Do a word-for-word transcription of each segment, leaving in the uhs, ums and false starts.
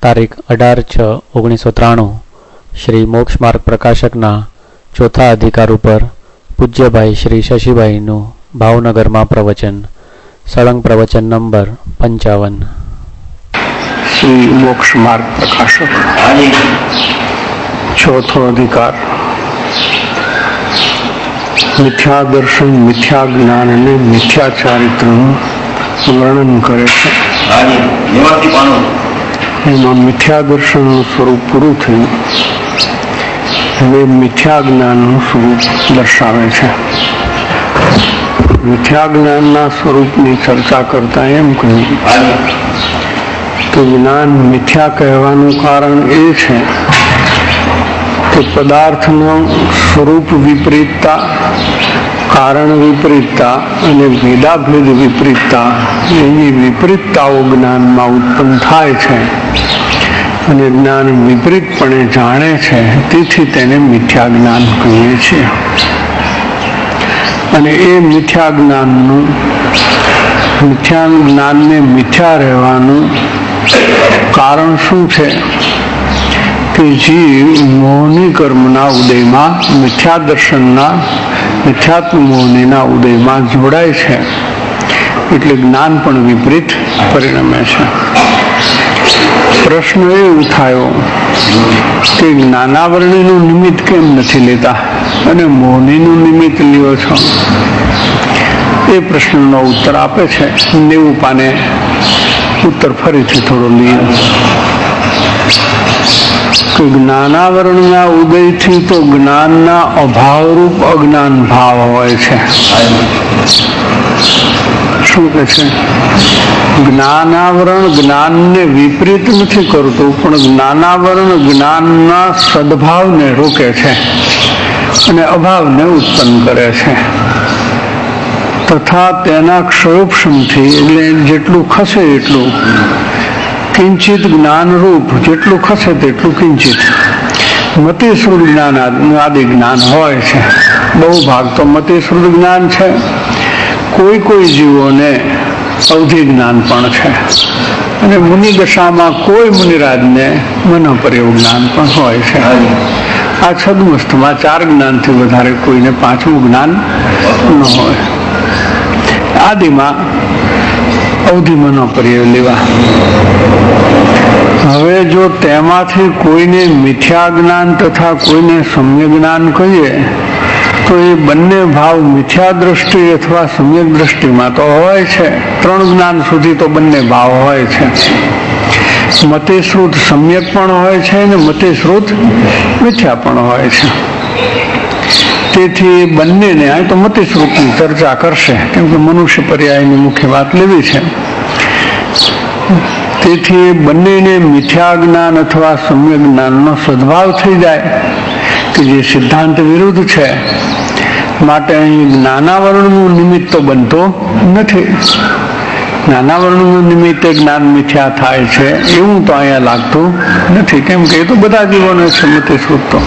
તારીખ અઢાર છ ઓગણીસો ત્રાણું શ્રી મોક્ષ માર્ગ પ્રકાશકના ચોથા અધિકાર ઉપર પૂજ્યભાઈ શ્રી શશીભાઈનું ભાવનગરમાં પ્રવચન. સળંગ પ્રવચન નંબર પંચાવન. શ્રી મોક્ષ માર્ગ પ્રકાશક ચોથો અધિકાર. મિથ્યા દર્શન, મિથ્યા જ્ઞાન અને મિથ્યા ચારિત્રનું વર્ણન કરે છે. એમાં મિથ્યા દર્શનનું સ્વરૂપ પૂરું થયું, હવે મિથ્યા જ્ઞાનનું સ્વરૂપ દર્શાવે છે. મિથ્યા જ્ઞાનના સ્વરૂપની ચર્ચા કરતા એમ કહ્યું કે જ્ઞાન મિથ્યા કહેવાનું કારણ એ છે કે પદાર્થનું સ્વરૂપ વિપરીતતા, કારણ વિપરીતતા અને ભેદાભેદ વિપરીતતા, એની વિપરીતતાઓ જ્ઞાનમાં ઉત્પન્ન થાય છે અને જ્ઞાન વિપરીતપણે જાણે છે, તેથી તેને મિથ્યા જ્ઞાન કહીએ છીએ. અને એ મિથ્યા જ્ઞાનનું મિથ્યા જ્ઞાનને મિથ્યા રહેવાનું કારણ શું છે કે જીવ મોહની કર્મના ઉદયમાં, મિથ્યા દર્શનના મિથ્યાત્મ મોહનીના ઉદયમાં જોડાય છે, એટલે જ્ઞાન પણ વિપરીત પરિણમે છે. પ્રશ્ન એ ઉઠાયો કે જ્ઞાનાવરણીનું નિમિત્ત કેમ નથી લેતા અને મોહનીનું નિમિત્ત લ્યો છો? એ પ્રશ્નનો ઉત્તર આપે છે. નેવું પાને ઉત્તર ફરીથી થોડો લઈએ કે જ્ઞાનાવરણના ઉદયથી તો જ્ઞાનના અભાવરૂપ અજ્ઞાન ભાવ હોય છે. શું કે છે? જ્ઞાનાવરણ જ્ઞાનને વિપરીત નથી કરતું, પણ જ્ઞાનાવરણ જ્ઞાનના સદભાવને રોકે છે અને અભાવને ઉત્પન્ન કરે છે. તથા તેના ક્ષયોપશમથી, એટલે જેટલું ખસે એટલું કિંચિત જ્ઞાનરૂપ, જેટલું ખસે તેટલું કિંચિત મતિશ્રુત જ્ઞાન આદિ જ્ઞાન હોય છે. બહુ ભાગ તો મતિશ્રુત જ્ઞાન છે, કોઈ કોઈ જીવોને અવધિ જ્ઞાન પણ છે, અને મુનિ દશામાં કોઈ મુનિરાજને મનોપર્યવ જ્ઞાન પણ હોય છે. આ છદમસ્તમાં ચાર જ્ઞાનથી વધારે કોઈને પાંચમું જ્ઞાન ન હોય. આદિમાં અવધિ મનોપર્યવ લેવા. હવે જો તેમાંથી કોઈને મિથ્યા જ્ઞાન તથા કોઈને સમ્યક જ્ઞાન કહીએ તો એ બંને ભાવ મિથ્યા દ્રષ્ટિ અથવા સમ્યક દ્રષ્ટિમાં તો હોય છે. ત્રણ જ્ઞાન સુધી તો બંને ભાવ હોય છે. મતિશ્રુત સમ્યક પણ હોય છે અને મતિશ્રુત મિથ્યા પણ હોય છે. તેથી બંનેને આ તો મતિશ્રુતની ચર્ચા કરશે, કેમ કે મનુષ્ય પર્યાયની મુખ્ય વાત લેવી છે. તેથી બંનેને મિથ્યા જ્ઞાન અથવા સમ્યક જ્ઞાનનો સદભાવ થઈ જાય કે જે સિદ્ધાંત વિરુદ્ધ છે, માટે અહીં જ્ઞાનાવરણનું નિમિત્ત તો બનતો નથી. જ્ઞાનાવરણનું નિમિત્તે જ્ઞાન મિથ્યા થાય છે એવું તો અહીંયા લાગતું નથી, કેમ કે એ તો બધા જીવોને છે મતિશ્રુત. તો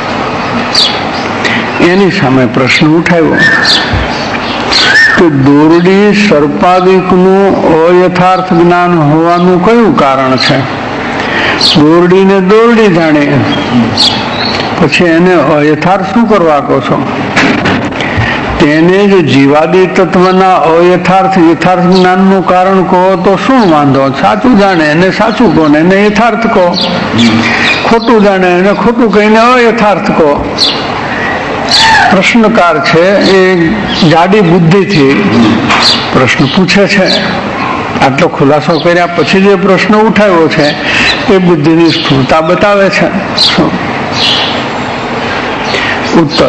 એની સામે પ્રશ્ન ઉઠાવ્યો કે દોરડી સર્પાદિકનું અયથાર્થ જ્ઞાન હોવાનું કયું કારણ છે? દોરડીને દોરડી જાણે, પછી એને અયથાર્થ શું કરવા કહો છો? તેને જ જીવાદી તત્વના અયથાર્થ યથાર્થ જ્ઞાનનું કારણ કહો તો શું વાંધો? સાચું જાણે એને સાચું કહો ને એને યથાર્થ કહો, ખોટું જાણે એને ખોટું કહીને અયથાર્થ કહો. પ્રશ્નકાર છે એ જાડી બુદ્ધિથી પ્રશ્ન પૂછે છે. આટલો ખુલાસો કર્યા પછી જે પ્રશ્ન ઉઠાવ્યો છે એ બુદ્ધિની સ્થૂળતા બતાવે છે. ઉત્તર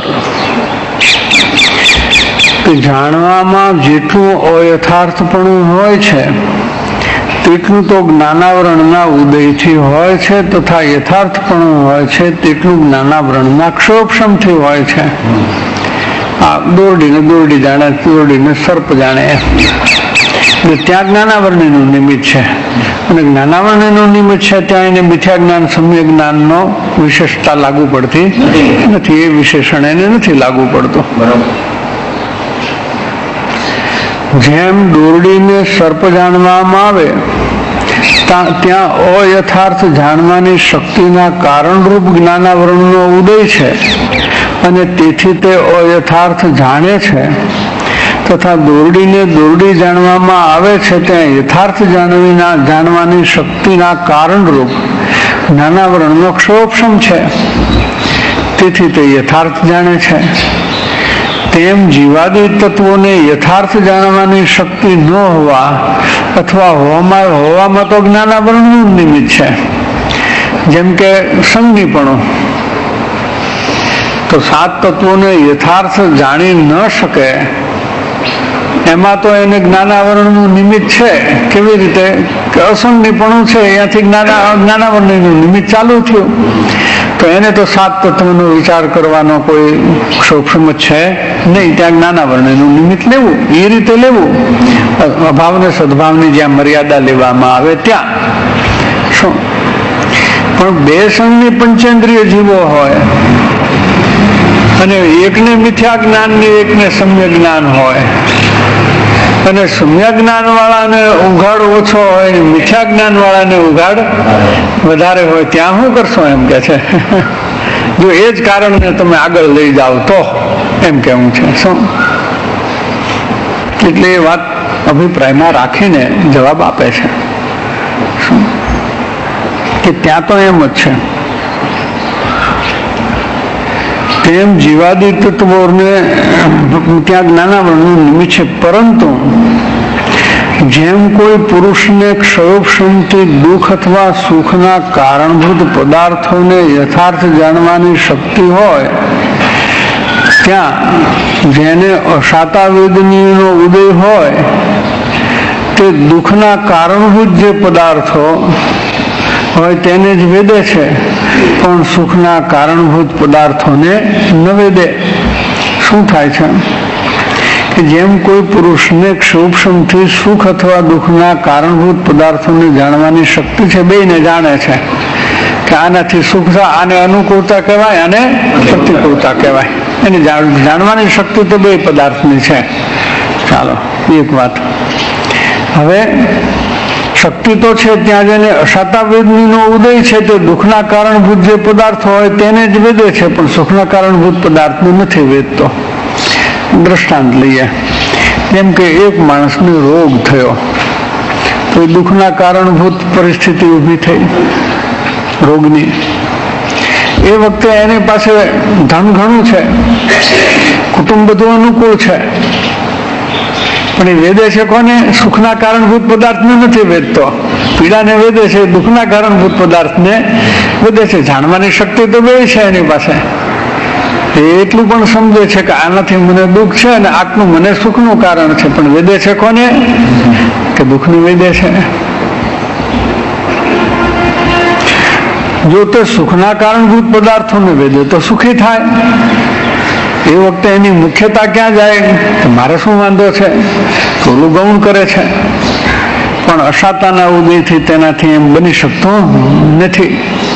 કે જાણવામાં જેટલું અયથાર્થપણું હોય છે તેટલું તો જ્ઞાનાવરણના ઉદયથી હોય છે, તથા યથાર્થપણું હોય છે તેટલું જ્ઞાનાવરણના ક્ષયોપશમથી હોય છે. આ દોરડીને દોરડી જાણે, દોરડીને સર્પ જાણે, એટલે ત્યાં જ્ઞાનાવરણીનું નિમિત્ત છે, અને જ્ઞાનાવરણીનું નિમિત્ત છે ત્યાં એને મિથ્યા જ્ઞાન સમ્યક જ્ઞાનનો વિશેષતા લાગુ પડતી નથી. એ વિશેષણ એને નથી લાગુ પડતું. બરાબર. જેમ દોરડીને સર્પ જાણવામાં આવે ત્યાં અયથાર્થ જાણવાની શક્તિના કારણરૂપ જ્ઞાનાવરણનો ઉદય છે અને તેથી તે અયથાર્થ જાણે છે, તથા દોરડીને દોરડી જાણવામાં આવે છે ત્યાં યથાર્થ જાણવીના જાણવાની શક્તિના કારણરૂપ જ્ઞાનાવરણનો ક્ષયોપશમ છે, તેથી તે યથાર્થ જાણે છે. તેમ જીવાદી તત્વોને યથાર્થ જાણવાની શક્તિ ન હોવા અથવા હોવામાં હોવામાં તો જ્ઞાનાવરણનું નિમિત્ત છે. જેમ કે સંજ્ઞીપણું, તો સાત તત્વોને યથાર્થ જાણી ન શકે એમાં તો એને જ્ઞાનાવરણનું નિમિત્ત છે. કેવી રીતે કે અસંજ્ઞીપણું છે, અહીંયાથી જ્ઞાના જ્ઞાનાવરણનું નિમિત્ત ચાલુ થયું, તો એને તો સાત તત્વનો વિચાર કરવાનો કોઈ ક્ષોભ છે નહીં. ત્યાં જ્ઞાનાવરણનું નિમિત્ત લેવું, એ રીતે લેવું, અભાવને સદભાવની જ્યાં મર્યાદા લેવામાં આવે ત્યાં. શું પણ બે સંઘની પંચેન્દ્રિય જીવો હોય અને એકને મિથ્યા જ્ઞાન ને એકને સમ્યક જ્ઞાન હોય, અને સમ્યક જ્ઞાન વાળાને ઉઘાડ ઓછો હોય, મિથ્યા જ્ઞાન વાળાને ઉઘાડ વધારે હોય, ત્યાં શું કરશો એમ કે છે. જો એ જ કારણને તમે આગળ લઈ જાઓ તો એમ કેવું છે. શું એટલે એ વાત અભિપ્રાયમાં રાખીને જવાબ આપે છે શું કે ત્યાં તો એમ જ છે. તેમ જીવાદી તત્વોને ત્યાં જ્ઞાનાવરણનું નિમિત્ત છે, પરંતુ જેમ કોઈ પુરુષને ક્ષયોપશમથી દુઃખ અથવા સુખના કારણભૂત પદાર્થોને યથાર્થ જાણવાની શક્તિ હોય, ત્યાં જેને અશાતા વેદનીનો ઉદય હોય તે દુઃખના કારણભૂત જે પદાર્થો હોય તેને જ વેદે છે, પણ સુખના કારણભૂત પદાર્થોને ન વેદે. શું થાય છે કે જેમ કોઈ પુરુષને ક્ષોભથી સુખ અથવા દુઃખના કારણભૂત પદાર્થોને જાણવાની શક્તિ છે, બેયને જાણે છે કે આનાથી સુખ થાય, આને અનુકૂળતા કહેવાય અને પ્રતિકૂળતા કહેવાય. એની જાણવાની શક્તિ તો બે પદાર્થની છે. ચાલો એક વાત. હવે શક્તિ તો છે ત્યાં જેને અશાતા વેદનીનો ઉદય છે તે દુઃખના કારણભૂત જે પદાર્થ હોય તેને જ વેદે છે, પણ સુખના કારણભૂત પદાર્થને નથી વેદતો. દ્રષ્ટાંત લઈએ. જેમ કે એક માણસને રોગ થયો, તો એ દુઃખના કારણભૂત પરિસ્થિતિ ઊભી થઈ રોગની. એ વખતે એની પાસે ધન ઘણું છે, કુટુંબ બધું અનુકૂળ છે, પણ એ વેદે છે કોને? સુખના કારણભૂત પદાર્થને નથી વેદતો. પીડાને વેદે છે, દુઃખના કારણભૂત પદાર્થને વેદે છે. જાણવાની શક્તિ તો બે છે એની પાસે. એ એટલું પણ સમજે છે કે આનાથી મને દુઃખ છે અને આટલું મને સુખનું કારણ છે, પણ વેદે છે કોને? કે દુઃખને વેદે છે. જો તે સુખના કારણભૂત પદાર્થોને વેદે તો સુખી થાય. એ વખતે એની મુખ્યતા ક્યાં જાય? મારે શું વાંધો છે, થોડું ગૌણ કરે છે, પણ અશાતાના ઉદયથી તેનાથી એમ બની શકતું નથી.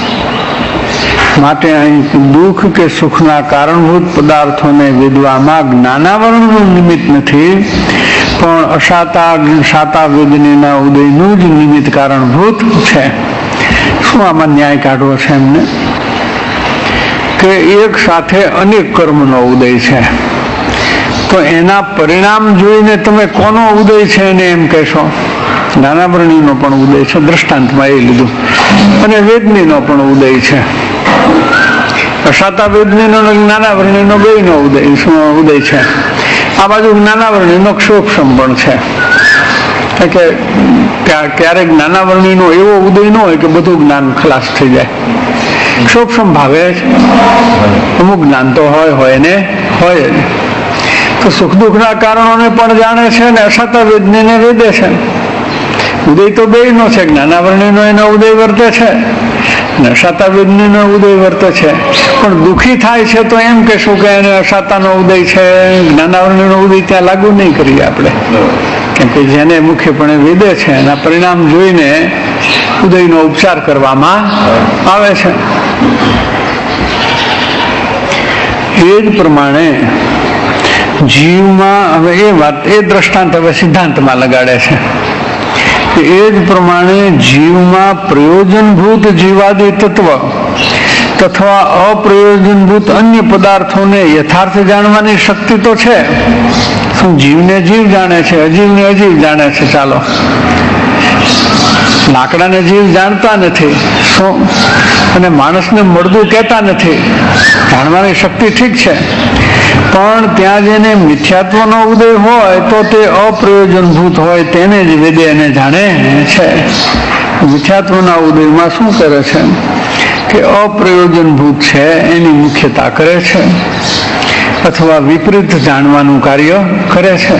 માટે અહીં દુઃખ કે સુખના કારણભૂત પદાર્થોને વેદવામાં જ્ઞાનાવરણનું નિમિત્ત નથી, પણ અશાતા શાતા વેદનીના ઉદયનું જ નિમિત્ત કારણભૂત છે. શું આમાં ન્યાય કાઢવો છે એમને? કે એક સાથે અનેક કર્મનો ઉદય છે, તો એના પરિણામ જોઈને તમે કોનો ઉદય છે એને એમ કહેશો? જ્ઞાનાવરણીનો પણ ઉદય છે, દ્રષ્ટાંતમાં એ લીધું, અને વેદનીનો પણ ઉદય છે. અશાતા વેદનીનો જ્ઞાનાવરણીનો બેયનો ઉદય ઉદય છે. આ બાજુ જ્ઞાનાવરણીનો ક્ષોભક્ષમ પણ છે. કે ક્યારેક જ્ઞાનાવરણીનો એવો ઉદય ન હોય કે બધું જ્ઞાન ખલાસ થઈ જાય. ક્ષોભક્ષમ ભાવે જ અમુક જ્ઞાન તો હોય હોય ને હોય જ. તો સુખ દુઃખના કારણોને પણ જાણે છે અને અશાતા વેદનીને વેદે છે. ઉદય તો બેયનો છે, જ્ઞાનાવરણીનો એનો ઉદય વર્તે છે અને અશાતા વેદનીનો ઉદય વર્તે છે. પણ દુઃખી થાય છે તો એમ કહેશું કે એને અશાતાનો ઉદય છે, જ્ઞાનાવરણીનો ઉદય ત્યાં લાગુ નહીં કરીએ આપણે, કેમ કે જેને મુખ્યપણે વેદે છે એના પરિણામ જોઈને ઉદયનો ઉપચાર કરવામાં આવે છે. એ જ પ્રમાણે જીવમાં હવે એ વાત એ દ્રષ્ટાંત હવે સિદ્ધાંતમાં લગાડે છે. કે એ જ પ્રમાણે જીવમાં પ્રયોજનભૂત જીવાદી તત્વ તથા અપ્રયોજનભૂત અન્ય પદાર્થોને યથાર્થ જાણવાની શક્તિ તો છે. શું જીવને જીવ જાણે છે, અજીવને અજીવ જાણે છે? ચાલો, લાકડાને જીવ જાણતા નથી, શું અને માણસને મળદું કહેતા નથી. જાણવાની શક્તિ ઠીક છે, પણ ત્યાં જેને મિથ્યાત્વનો ઉદય હોય તો તે અપ્રયોજનભૂત હોય તેને જ વેદે એને જાણે છે. મિથ્યાત્વના ઉદયમાં શું કરે છે કે અપ્રયોજનભૂત છે એની મુખ્યતા કરે છે અથવા વિપરીત જાણવાનું કાર્ય કરે છે,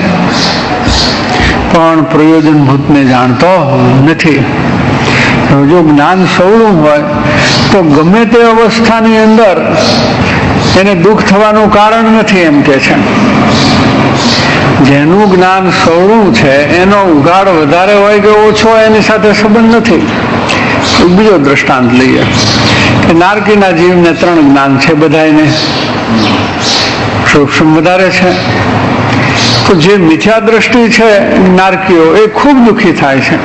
પણ પ્રયોજનભૂતને જાણતો નથી. જો જ્ઞાન સવળું હોય તો ગમે તે અવસ્થાની અંદર એને દુઃખ થવાનું કારણ નથી એમ કે છે. જેનું જ્ઞાન સવળું છે એનો ઉઘાડ વધારે હોય કે ઓછો એની સાથે સંબંધ નથી. બીજો દ્રષ્ટાંત લઈએ કે નારકીના જીવને ત્રણ જ્ઞાન છે, બધાને સૂક્ષ્મ વધારે છે. તો જે મિથ્યા દ્રષ્ટિ છે નારકીઓ એ ખૂબ દુઃખી થાય છે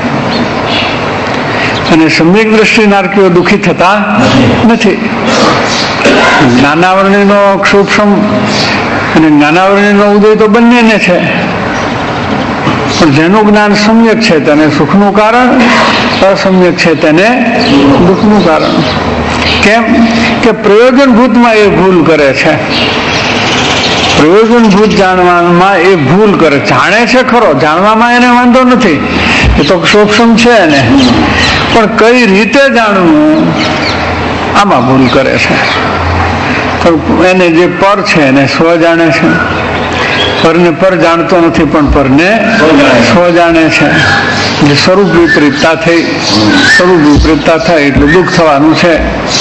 અને સમ્યક દ્રષ્ટિ નારકીઓ દુઃખી થતા નથી. જ્ઞાનાવરણીનો સૂક્ષ્મ અને જ્ઞાનાવરણીનો ઉદય તો બંનેને છે, પણ જેનું જ્ઞાન સમ્યક છે તેને સુખનું કારણ, અસમ્યક છે તેને દુઃખનું કારણ. કેમ કે પ્રયોજનભૂતમાં એ ભૂલ કરે છે. પ્રયોજનભૂત જાણવામાં એ ભૂલ કરે. જાણે છે ખરો, જાણવામાં એને વાંધો નથી, એ તો સૂક્ષ્મ છે એને, પણ કઈ રીતે જાણવું આમાં ભૂલ કરે છે. તો એને જે પર છે એને સ્વ જાણે છે, પરને પર જાણતો નથી પણ પરને સ્વ જાણે છે. જે સ્વરૂપ વિપરીતતા થઈ, સ્વરૂપ વિપરીતતા થાય એટલું દુઃખ થવાનું છે.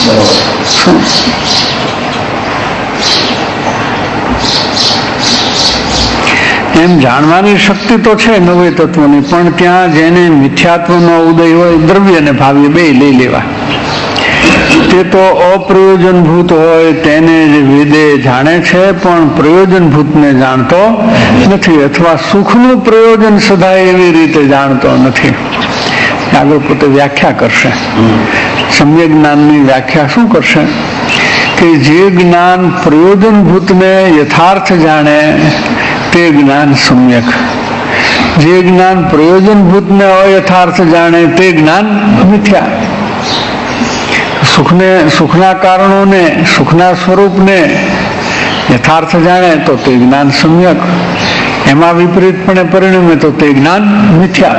એમ જાણવાની શક્તિ તો છે નવે તત્વની, પણ ત્યાં જેને મિથ્યાત્વનો ઉદય હોય, દ્રવ્ય અને ભાવ્ય બે લઈ લેવા, તે તો અપ્રયોજનભૂત હોય તેને જ વેદે જાણે છે, પણ પ્રયોજનભૂતને જાણતો નથી અથવા સુખનું પ્રયોજન સદાય એવી રીતે જાણતો નથી. આગળ પોતે વ્યાખ્યા કરશે. સમ્યક જ્ઞાનની વ્યાખ્યા શું કરશે કે જે જ્ઞાન પ્રયોજનભૂતને યથાર્થ જાણે તે જ્ઞાન સમ્યક, જે જ્ઞાન પ્રયોજનભૂતને અયથાર્થ જાણે તે જ્ઞાન મિથ્યા. સુખને, સુખના કારણોને, સુખના સ્વરૂપને યથાર્થ જાણે તો તે જ્ઞાન સમ્યક, એમાં વિપરીતપણે પરિણમે તો તે જ્ઞાન મિથ્યા.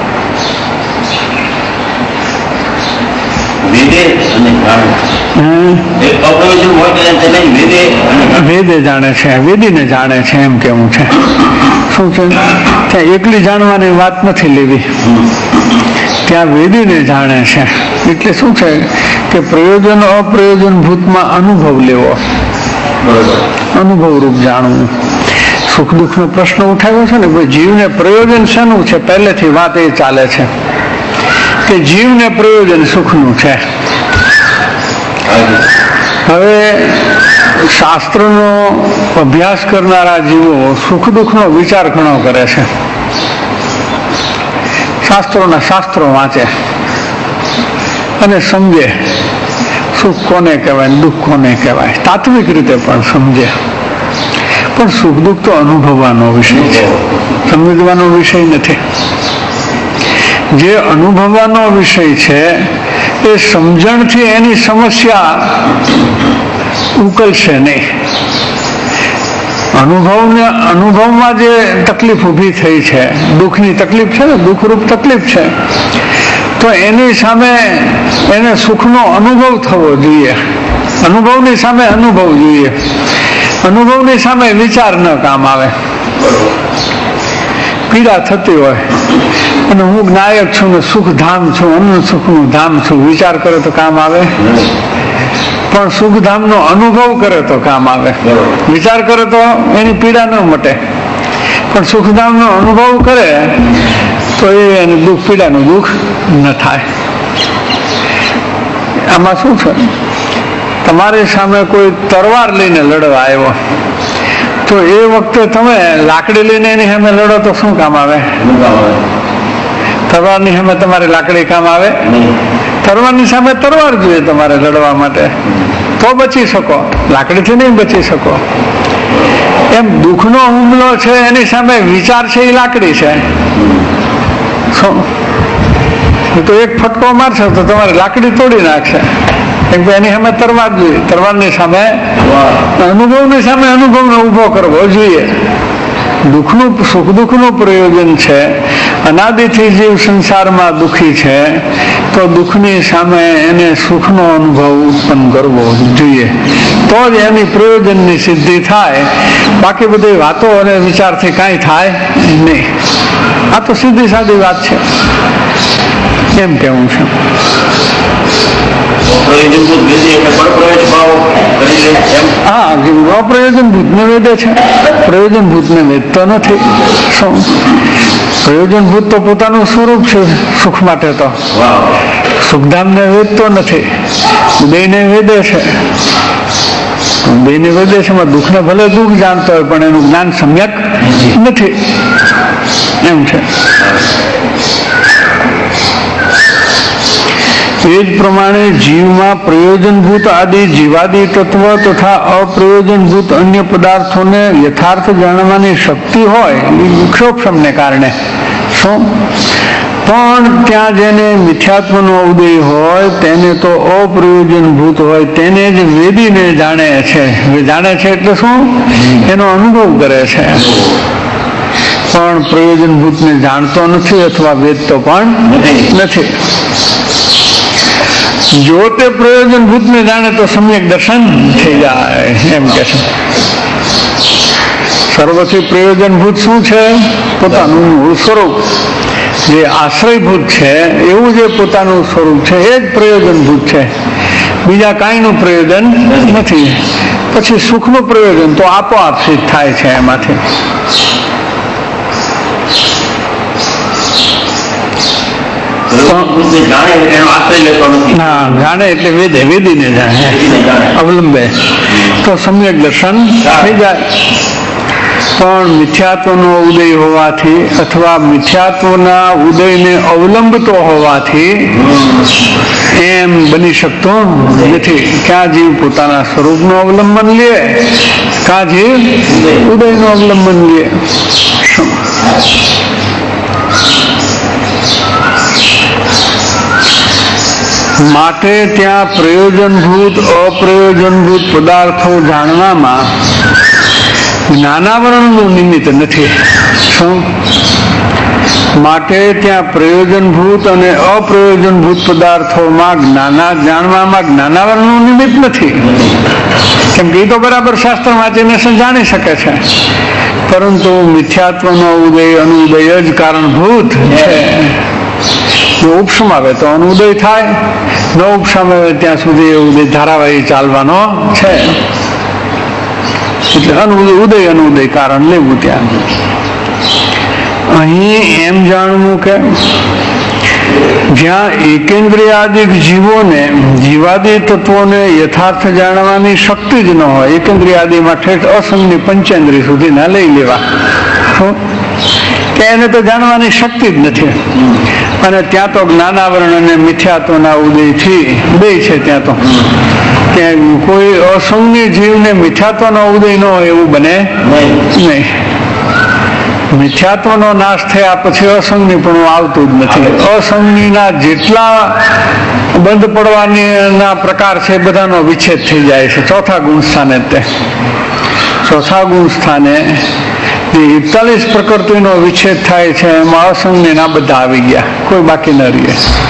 વેદે જાણે છે, વેદીને જાણે છે એમ કેવું છે. શું છે ત્યાં એકલી જાણવાની વાત નથી લેવી, ત્યાં વેદીને જાણે છે. એટલે શું છે કે પ્રયોજન અપ્રયોજન ભૂતમાં અનુભવ લેવો, અનુભવ રૂપ જાણવું. સુખ દુઃખ નો પ્રશ્ન ઉઠાવ્યો છે ને, ભાઈ જીવને પ્રયોજન શેનું છે? પહેલેથી વાત એ ચાલે છે કે જીવને પ્રયોજન સુખનું છે. હવે શાસ્ત્રનો અભ્યાસ કરનારા જીવો સુખ દુઃખનો વિચાર ઘણો કરે છે. શાસ્ત્રોના શાસ્ત્રો વાંચે અને સમજે સુખ કોને કહેવાય, દુઃખ કોને કહેવાય, તાત્વિક રીતે પણ સમજે. પણ સુખ દુઃખ તો અનુભવવાનો વિષય છે, સમજવાનો વિષય નથી. જે અનુભવવાનો વિષય છે એ સમજણથી એની સમસ્યા ઉકેલશે નહીં. અનુભવને અનુભવમાં જે તકલીફ ઊભી થઈ છે, દુઃખની તકલીફ છે ને, દુઃખરૂપ તકલીફ છે, તો એની સામે એને સુખનો અનુભવ થવો જોઈએ. અનુભવની સામે અનુભવ જોઈએ, અનુભવની સામે વિચાર ન કામ આવે. પીડા થતી હોય અને હું નાયક છું ને સુખધામ છું, અન્ન સુખનું ધામ છું, વિચાર કરે તો કામ આવે? પણ સુખધામનો અનુભવ કરે તો કામ આવે. વિચાર કરે તો એની પીડા ન મટે, પણ સુખધામનો અનુભવ કરે તો એ એનું દુઃખ, પીડાનું દુઃખ ન થાય. આમાં શું છે, તમારી સામે કોઈ તરવાર લઈને લડવા આવ્યો તો એ વખતે તમે લાકડી લઈને એની સામે લડો તો શું કામ આવે? તલવારની સામે તમારે લાકડી કામ આવે? તલવારની સામે તલવાર જોઈએ તમારે લડવા માટે, તો બચી શકો, લાકડીથી નહીં બચી શકો. એમ દુઃખનો હુમલો છે એની સામે વિચાર છે એ લાકડી છે. તો એક ફટકો મારશે તો તમારે લાકડી તોડી નાખશે, કેમ કે એની સામે તલવાર જોઈએ. તલવારની સામે અનુભવની સામે અનુભવને ઉભો કરવો જોઈએ. દુઃખનું સુખ દુઃખનું પ્રયોજન છે. અનાદિથી જીવ સંસારમાં દુઃખી છે, તો દુઃખની સામે એને સુખનો અનુભવ ઉત્પન્ન કરવો જોઈએ, તો જ એની પ્રયોજનની સિદ્ધિ થાય. બાકી બધી વાતો અને વિચારથી કાંઈ થાય નહીં. આ તો સીધી સાદી વાત છે, એમ કેવું છે. હા, અપ્રયોજનભૂત ને વેદે છે, પ્રયોજનભૂત ને વેદતો નથી. શું પ્રયોજનભૂત તો પોતાનું સ્વરૂપ છે સુખ માટે, તો સુખધામ ને વેદતો નથી, ઉદયને વેદે છે. ઉદયને વેદે છે, એમાં દુઃખને ભલે દુઃખ જાણતો હોય પણ એનું જ્ઞાન સમ્યક નથી, એમ છે. એ જ પ્રમાણે જીવમાં પ્રયોજનભૂત આદિ જીવાદી તત્વ તથા અપ્રયોજનભૂત અન્ય પદાર્થોને યથાર્થ જાણવાની શક્તિ હોય વિક્ષોભને કારણે, શું પણ ત્યાં જેને મિથ્યાત્વનો ઉદય હોય તેને તો અપ્રયોજનભૂત હોય તેને જ વેદીને જાણે છે. જાણે છે એટલે શું? એનો અનુભવ કરે છે, પણ પ્રયોજનભૂતને જાણતો નથી અથવા વેદતો પણ નથી. જો તે પ્રયોજનભૂત ને જાણે તો સમ્યક દર્શન થઈ જાય, એમ કે છે. સર્વથી પ્રયોજનભૂત શું છે? પોતાનું મૂળ સ્વરૂપ. જે આશ્રયભૂત છે એવું જે પોતાનું સ્વરૂપ છે એ જ પ્રયોજનભૂત છે, બીજા કાંઈનું પ્રયોજન નથી. પછી સુખનું પ્રયોજન તો આપોઆપ સિદ્ધ થાય છે એમાંથી. જાણે એટલે વેદે, વેદીને જાણે, અવલંબે તો સમ્યક દર્શન થઈ જાય. પણ મિથ્યાત્વનો ઉદય હોવાથી અથવા મિથ્યાત્વના ઉદયને અવલંબતો હોવાથી એમ બની શકતો નથી. ક્યાં જીવ પોતાના સ્વરૂપનું અવલંબન લે, ક્યાં જીવ ઉદયનું અવલંબન લે. માટે ત્યાં પ્રયોજનભૂત અપ્રયોજનભૂત પદાર્થો જાણવામાં જ્ઞાનાવરણનું નિમિત્ત નથી. શું માટે ત્યાં પ્રયોજનભૂત અને અપ્રયોજનભૂત પદાર્થોમાં જ્ઞાના જાણવામાં જ્ઞાનાવરણનું નિમિત્ત નથી, કેમ કે એ તો બરાબર શાસ્ત્ર વાંચીને જાણી શકે છે. પરંતુ મિથ્યાત્વનો ઉદય અનુદય જ કારણભૂત છે. જો ઉપસમાવે તો અનુદય થાય, ન ઉપસમાવે ત્યાં સુધી ઉદય ધારાવાહી ચાલવાનો છે. એટલે અનુદય ઉદય અનુદય કારણ લેવું. ત્યાં અહીં એમ જાણવું કે જ્યાં એકેન્દ્રિયાદિક જીવોને જીવાદી તત્વોને યથાર્થ જાણવાની શક્તિ જ ન હોય, એકેન્દ્રિયાદિમાં ઠેઠ અસંગની પંચેન્દ્રિય સુધીના લઈ લેવા, કે એને તો જાણવાની શક્તિ જ નથી. અને ત્યાં તો જ્ઞાનાવરણ અને મિથ્યાત્વના ઉદયથી બે છે. ત્યાં તો ત્યાં કોઈ અસંગની જીવને મિથ્યાત્વનો ઉદય ન હોય એવું બને નહીં. મિથ્યાત્વનો નાશ થયા પછી અસંગની પણ આવતું જ નથી. અસંગનીના જેટલા બંધ પડવાની ના પ્રકાર છે બધાનો વિચ્છેદ થઈ જાય છે. ચોથા ગુણ સ્થાને તે ચોથા ગુણ સ્થાને એકતાલીસ પ્રકૃતિનો વિચ્છેદ થાય છે, એમાં અસંગની ના બધા આવી ગયા, કોઈ બાકી ન રહીએ.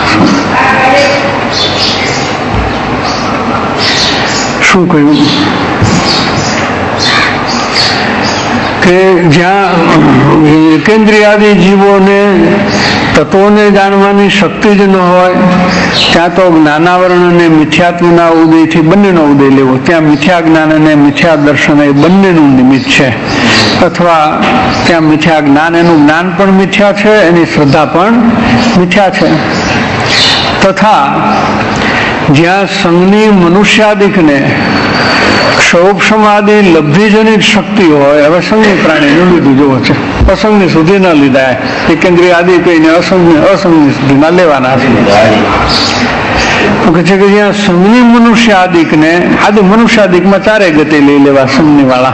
શું કહ્યું કે જ્યાં કેન્દ્રિયાદી જીવોને તત્વોને જાણવાની શક્તિ જ ન હોય ત્યાં તો જ્ઞાનાવરણ અને મિથ્યાત્વના ઉદયથી બંનેનો ઉદય લેવો. ત્યાં મિથ્યા જ્ઞાન અને મિથ્યા દર્શન એ બંનેનું નિમિત્ત છે. અથવા ત્યાં મિથ્યા જ્ઞાન, એનું જ્ઞાન પણ મિથ્યા છે, એની શ્રદ્ધા પણ મિથ્યા છે. તથા જ્યાં સંઘની મનુષ્યાદિકને ક્ષોભસમાધિ લબ્ધિજનિત શક્તિ હોય. હવે સંગની પ્રાણીનું લીધું જોવો છે, અસંગની સુધી ન લીધા, એકેન્દ્રિય આદિ કહીને અસંગની અસંગની સુધીના લેવાના છે કે કે જ્યાં સંગની મનુષ્ય આદિક ને આદિ મનુષ્ય આદિકમાં ચારે ગતિ લઈ લેવા સંગની વાળા.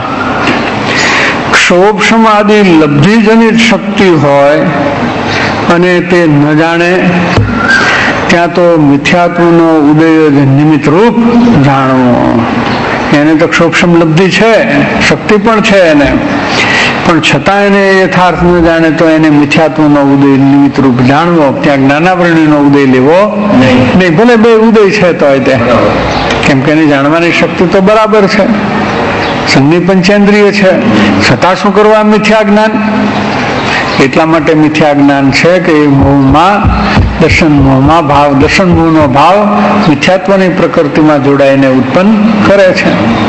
ક્ષોભસમાધિ લબ્ધિજનિત શક્તિ હોય અને તે ન જાણે ત્યાં તો મિથ્યાત્વનો ઉદય જ નિમિત્ત રૂપ જાણવો. એને તો ક્ષોભસમ લબ્ધિ છે, શક્તિ પણ છે એને, પણ છતાં એને યથાર્થ ન જાણે તો એને મિથ્યાત્વનો ઉદય નિમિત્ત રૂપ જાણવો. ત્યાં જ્ઞાનાવરણીનો ઉદય લેવો નહીં. ભલે બે ઉદય છે તો તે, કેમ કે એની જાણવાની શક્તિ તો બરાબર છે, સંગની પંચેન્દ્રિય છે, છતાં શું કરવા મિથ્યા જ્ઞાન? એટલા માટે મિથ્યા જ્ઞાન છે કે એ મોહમાં દર્શન મોહમાં ભાવ દર્શન મોહનો ભાવ મિથ્યાત્વની પ્રકૃતિમાં જોડાઈને ઉત્પન્ન કરે છે.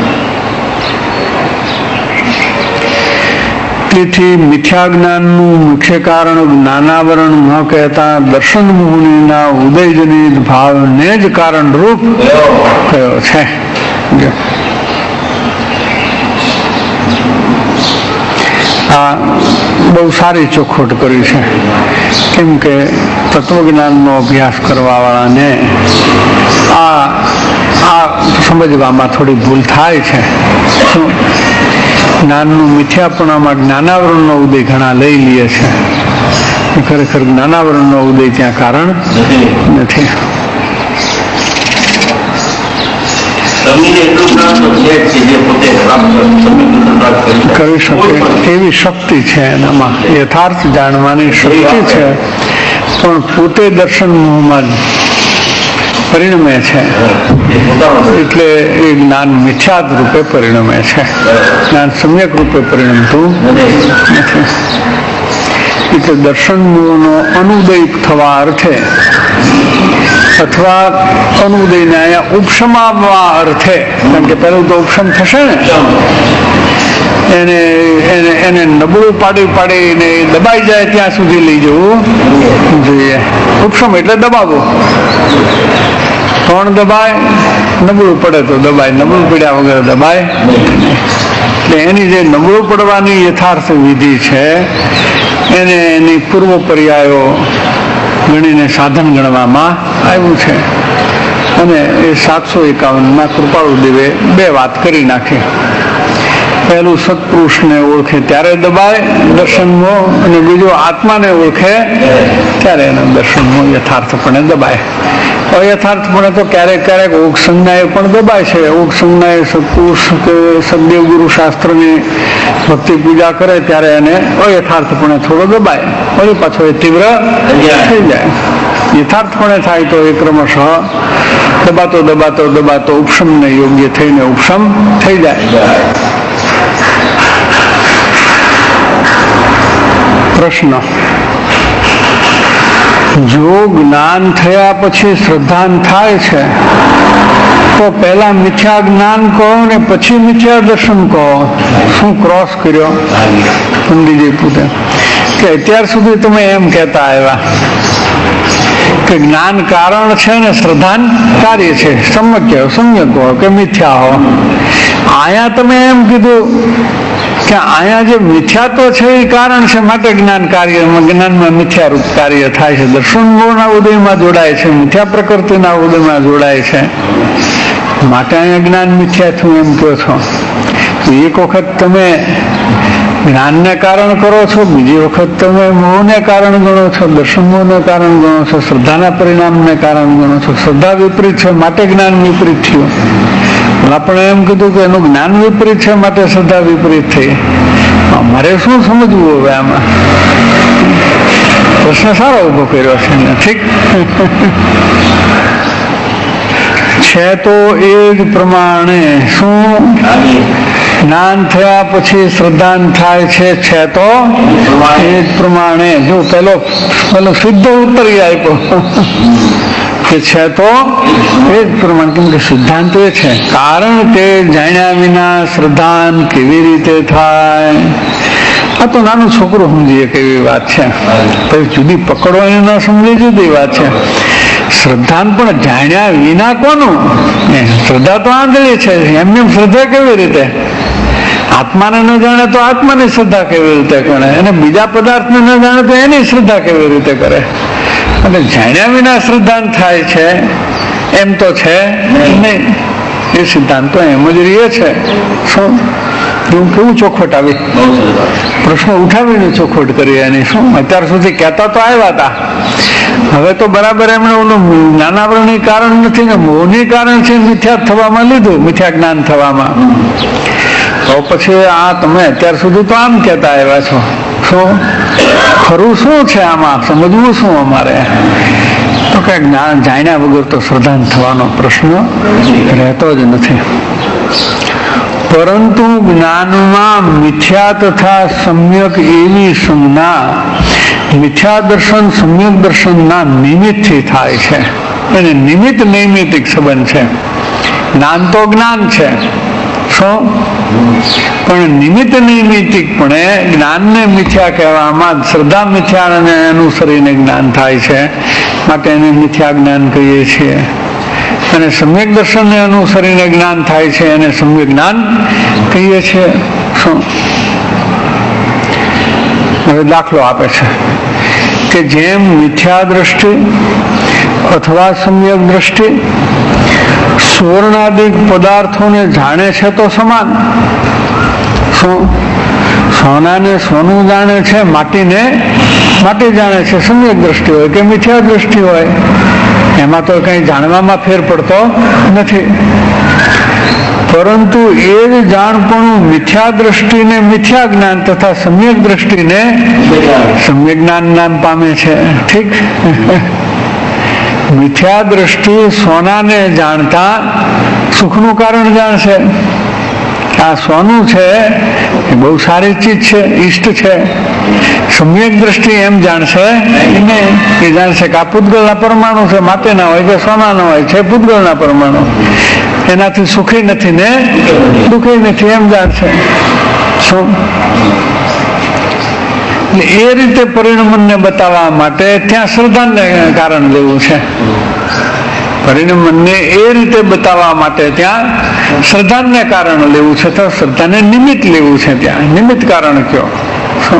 તેથી મિથ્યા જ્ઞાનનું મુખ્ય કારણ જ્ઞાનાવરણ ન કહેતા દર્શન મોહનીના ઉદયજનિત ભાવને જ કારણરૂપ કયો છે. આ બહુ સારી ચોખવટ કરી છે, કેમ કે તત્વજ્ઞાનનો અભ્યાસ કરવા વાળાને આ આ સમજવામાં થોડી ભૂલ થાય છે. જ્ઞાનનું મિથ્યાપણામાં જ્ઞાનાવરણનો ઉદય ઘણા લઈ લે છે, ખરેખર જ્ઞાનાવરણનો ઉદય ત્યાં કારણ નથી. કરી શકે એવી શક્તિ છે એનામાં, યથાર્થ જાણવાની શક્તિ છે, પણ પોતે દર્શન મોહમાં પરિણમે છે, એટલે એ જ્ઞાન મિથ્યાત રૂપે પરિણમે છે, જ્ઞાન સમ્યક રૂપે પરિણમતું નથી. એટલે દર્શન મોહનો અનુદય થવા અર્થે અથવા અનુદયને અહીંયા ઉપશમાવવા અર્થે, કારણ કે પહેલું તો ઉપશમ થશે ને, એને એને એને નબળું પાડી પાડીને દબાઈ જાય ત્યાં સુધી લઈ જવું જોઈએ. ઉપશમ એટલે દબાવવું, કોણ દબાય? નબળું પડે તો દબાય, નબળું પડ્યા વગર દબાય. એટલે એની જે નબળું પડવાની યથાર્થ વિધિ છે એને એની પૂર્વ પર્યાયો ગણીને સાધન ગણવામાં આવ્યું છે. અને એ સાતસો એકાવનમાં કૃપાળુદેવે બે વાત કરી નાખી. પહેલું સત્પુરુષને ઓળખે ત્યારે દબાય દર્શનમાં, અને બીજું આત્માને ઓળખે ત્યારે એના દર્શનમાં યથાર્થપણે દબાય. અયથાર્થપણે તો ક્યારેક ક્યારેક ઓગ સંજ્ઞાએ પણ દબાય છે. ઓગ સંજ્ઞાએ સત્પુરુષ કે સદદેવ ગુરુ શાસ્ત્રની ભક્તિ પૂજા કરે ત્યારે એને અયથાર્થપણે થોડો દબાય, વળી પાછો એ તીવ્ર થઈ જાય. યથાર્થપણે થાય તો એ ક્રમશઃ દબાતો દબાતો દબાતો ઉપશમને યોગ્ય થઈને ઉપશમ થઈ જાય. પ્રશ્ન: જો જ્ઞાન થયા પછી શ્રદ્ધાન થાય છે તો પહેલા મિથ્યા જ્ઞાન કહો ને પછી મિથ્યા દર્શન કહો, શું ક્રોસ કર્યો? પંડિતજી પૂછે કે અત્યાર સુધી તમે એમ કહેતા આવ્યા કે જ્ઞાન કારણ છે ને શ્રદ્ધાન કાર્ય છે, સમ્યક કહો સમ્યક હો કે મિથ્યા હો. અહીંયા તમે એમ કીધું કે અહીંયા જે મિથ્યાત્વ છે એ કારણ છે, માટે જ્ઞાન કાર્ય જ્ઞાનમાં મિથ્યારૂપ કાર્ય થાય છે, દર્શનના ઉદયમાં જોડાય છે, મિથ્યા પ્રકૃતિના ઉદયમાં જોડાય છે, માટે અહીંયા જ્ઞાન મિથ્યા થયું એમ કહો છો. એક વખત તમે જ્ઞાનને કારણ કરો છો, બીજી વખત તમે મોહને કારણ ગણો છો, દર્શન મોહને કારણ ગણો છો, શ્રદ્ધાના પરિણામને કારણ ગણો છો. શ્રદ્ધા વિપરીત છે માટે જ્ઞાન વિપરીત થયું. આપણે એમ કીધું કે એનું જ્ઞાન વિપરીત છે માટે શ્રદ્ધા વિપરીત થઈ. મારે શું સમજવું હવે આમાં? પ્રશ્ન સારો ઉભો કર્યો છે. ઠીક છે તો એ જ પ્રમાણે શું જ્ઞાન થયા પછી શ્રદ્ધાન થાય છે, છે તો એ જ પ્રમાણે. જો પેલો પેલો સિદ્ધ ઉત્તર આપ્યો કે છે તો એ જ પ્રમાણે, કેમ કે સિદ્ધાંત એ છે કારણ કે જાણ્યા વિના શ્રદ્ધાન કેવી રીતે થાય? આ તો નાનું છોકરું સમજીએ કેવી વાત છે, પછી જુદી પકડવાની ન સમજે જુદી વાત છે. શ્રદ્ધાન પણ જાણ્યા વિના કોનું? શ્રદ્ધા તો આંધળી છે. એમને શ્રદ્ધા કેવી રીતે? આત્માને ન જાણે તો આત્માની શ્રદ્ધા કેવી રીતે કરે? અને બીજા પદાર્થને ન જાણે તો એની શ્રદ્ધા કેવી રીતે કરે? અને જાણ્યા વિના શ્રદ્ધાન થાય છે એમ તો છે નહીં. એ સિદ્ધાંત તો એમ જ રહે છે. શું હું કેવું ચોખવટ આવી પ્રશ્ન ઉઠાવીને ચોખવટ કરી એની. શું અત્યાર સુધી કહેતા તો આવ્યા હતા, હવે તો બરાબર એમણે ઓલું જ્ઞાનાવરણની કારણ નથી ને મોહની કારણ છે મિથ્યા થવામાં લીધું, મિથ્યા જ્ઞાન થવામાં. તો પછી આ તમે અત્યાર સુધી તો આમ કહેતા આવ્યા છો. શું ખરું શું છે આમાં? સમજવું શું અમારે? તો કે જ્ઞાન જાણ્યા વગર તો શ્રદ્ધાન થવાનો પ્રશ્ન રહેતો જ નથી. પરંતુ જ્ઞાનમાં મિથ્યા તથા સમ્યક એવી સંજ્ઞા મિથ્યા દર્શન સમ્યક દર્શનના નિમિત્તથી થાય છે. એને નિમિત્ત નૈમિતિક સંબંધ છે. જ્ઞાન તો જ્ઞાન છે, શું પણ નિમિત્ત નૈમિતિકપણે જ્ઞાનને મિથ્યા કહેવામાં શ્રદ્ધા મિથ્યાને અનુસરીને જ્ઞાન થાય છે, માટે એને મિથ્યા જ્ઞાન કહીએ છીએ. અને સમ્યક દર્શનને અનુસરીને જ્ઞાન થાય છે એને સમ્યક જ્ઞાન કહીએ છીએ. શું હવે દાખલો આપે છે કે જેમ મિથ્યા દ્રષ્ટિ અથવા સમ્યક દ્રષ્ટિ સુવર્ણાદિક પદાર્થોને જાણે છે તો સમાન. શું સોનાને સોનું જાણે છે, માટીને માટી જાણે છે, સમ્યક દ્રષ્ટિ હોય કે મિથ્યા દ્રષ્ટિ હોય, એમાં તો કઈ જાણવામાં ફેર પડતો નથી. પરંતુ એ જ જાણપણું મિથ્યા દ્રષ્ટિને મિથ્યા જ્ઞાન તથા સમ્યક દ્રષ્ટિને સમ્યક જ્ઞાન નામ પામે છે. ઠીક, મિથ્યા દ્રષ્ટિ સોનાને જાણતા સુખનું કારણ જાણશે. આ સોનું છે એ બહુ સારી ચીજ છે, ઈષ્ટ છે. સમ્યક દ્રષ્ટિ એમ જાણશે ને, એ જાણશે કે આ પૂતગલના પરમાણુ છે, માટેના હોય કે સોનાના હોય છે પૂતગલના પરમાણુ, એનાથી સુખી નથી ને દુઃખી નથી એમ જાણશે. શું એ રીતે પરિણમનને બતાવવા માટે ત્યાં શ્રદ્ધાને કારણ લેવું છે. પરિણમનને એ રીતે બતાવવા માટે ત્યાં શ્રદ્ધાને કારણ લેવું છે, તો શ્રદ્ધાને નિમિત્ત લેવું છે. ત્યાં નિમિત્ત કારણ કયો? શું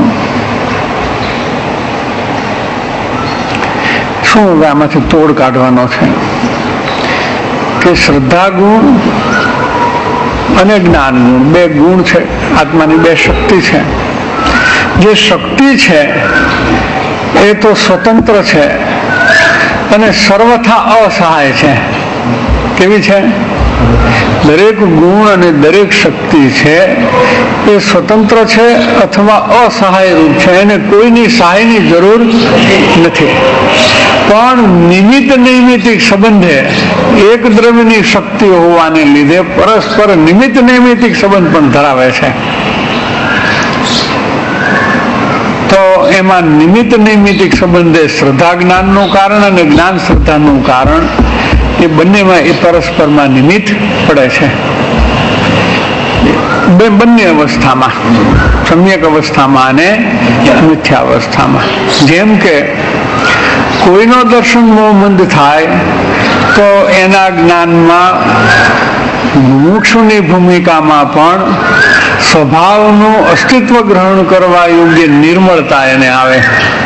શું હવે આમાંથી તોડ કાઢવાનો છે કે શ્રદ્ધા ગુણ અને જ્ઞાન ગુણ બે ગુણ છે, આત્માની બે શક્તિ છે. જે શક્તિ છે એ તો સ્વતંત્ર છે અને સર્વથા અસહાય છે. કેવી છે? દરેક ગુણ અને દરેક શક્તિ છે એ સ્વતંત્ર છે અથવા અસહાય રૂપ છે, એને કોઈની સહાયની જરૂર નથી. પણ નિમિત્ત નૈમિતિક સંબંધે એક દ્રવ્યની શક્તિ હોવાને લીધે પરસ્પર નિમિત્ત નૈમિતિક સંબંધ પણ ધરાવે છે. તો એમાં નિમિત્ત નૈમિતિક સંબંધે શ્રદ્ધા જ્ઞાનનું કારણ અને જ્ઞાન શ્રદ્ધાનું કારણ એ બંનેમાં એ પરસ્પરમાં નિમિત્ત પડે છે. બે બંને અવસ્થામાં, સમ્યક અવસ્થામાં અને મિથ્યા અવસ્થામાં. જેમ કે કોઈનો દર્શન મોહમંદ થાય તો એના જ્ઞાનમાં મુમુક્ષુની ભૂમિકામાં પણ સ્વભાવનું અસ્તિત્વ ગ્રહણ કરવા યોગ્ય નિર્મળતા એને આવે.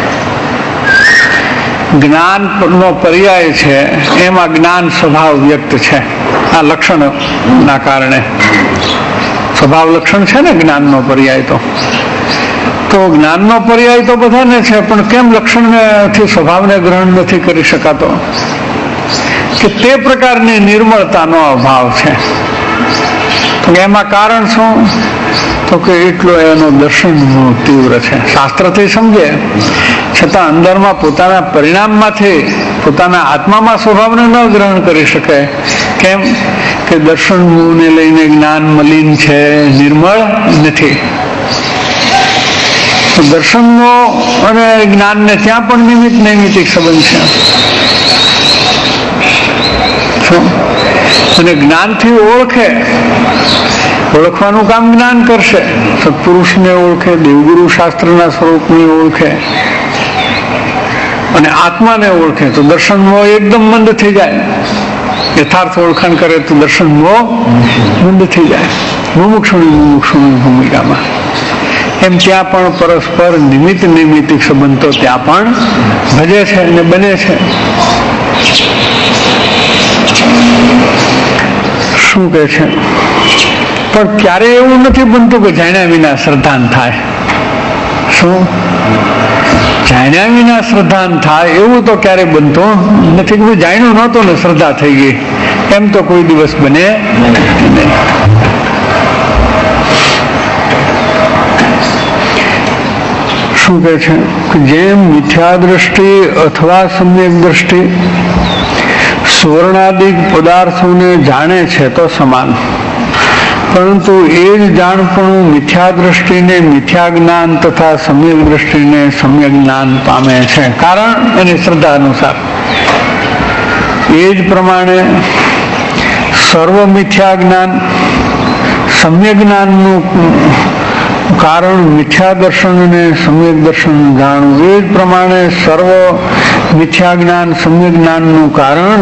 જ્ઞાનનો પર્યાય છે એમાં જ્ઞાન સ્વભાવ વ્યક્ત છે. આ લક્ષણના કારણે સ્વભાવ લક્ષણ છે ને જ્ઞાનનો પર્યાય. તો તો જ્ઞાનનો પર્યાય તો બધાને છે, પણ કેમ લક્ષણથી સ્વભાવને ગ્રહણ નથી કરી શકાતો? કે તે પ્રકારની નિર્મળતાનો અભાવ છે. એમાં કારણ શું? તો કે એટલો એનો દર્શન તીવ્ર છે. શાસ્ત્રથી સમજે છતાં અંદરમાં પોતાના પરિણામમાંથી પોતાના આત્મામાં સ્વભાવને ન ગ્રહણ કરી શકે. કેમ? કે દર્શન ને લઈને જ્ઞાન મલિન છે, નિર્મળ નથી. દર્શનનો અને જ્ઞાનને ત્યાં પણ નિમિત્ત નૈમિતિક સંબંધ છે. અને જ્ઞાનથી ઓળખે, ઓળખવાનું કામ જ્ઞાન કરશે. સત્પુરુષને ઓળખે, દેવગુરુ શાસ્ત્રના સ્વરૂપને ઓળખે, અને આત્માને ઓળખે તો દર્શન મોહ એકદમ મંદ થઈ જાય. યથાર્થ ઓળખાણ કરે તો દર્શન મોહ મંદ થઈ જાય. મુમુક્ષુની મુમુક્ષુની ભૂમિકામાં એમ ત્યાં પણ પરસ્પર નિમિત્ત નૈમિત્તિક સંબંધો ત્યાં પણ ભજે છે અને બને છે. શું કહે છે? પણ ક્યારે એવું નથી બનતું કે જાણ્યા વિના શ્રદ્ધાન થાય. શું જાણ્યા વિના શ્રદ્ધાન થાય એવું તો ક્યારે બનતું નથી કે જાણ્યું નહોતું ને શ્રદ્ધા થઈ ગઈ, એમ તો કોઈ દિવસ બને નહીં. શું કહે છે? જેમ મિથ્યા દ્રષ્ટિ અથવા સમ્યક દ્રષ્ટિ સુવર્ણાદિક પદાર્થોને જાણે છે તો સમાન, પરંતુ એ જ જાણપણું મિથ્યા દ્રષ્ટિને મિથ્યા જ્ઞાન તથા સમ્યક દ્રષ્ટિને સમ્યક જ્ઞાન પામે છે, કારણ એની શ્રદ્ધા અનુસાર. એ જ પ્રમાણે સર્વ મિથ્યા જ્ઞાન સમ્યક જ્ઞાનનું કારણ મિથ્યા દર્શન અને સમ્યક દર્શન જાણવું. એ જ પ્રમાણે સર્વ મિથ્યા જ્ઞાન સમ્યક જ્ઞાનનું કારણ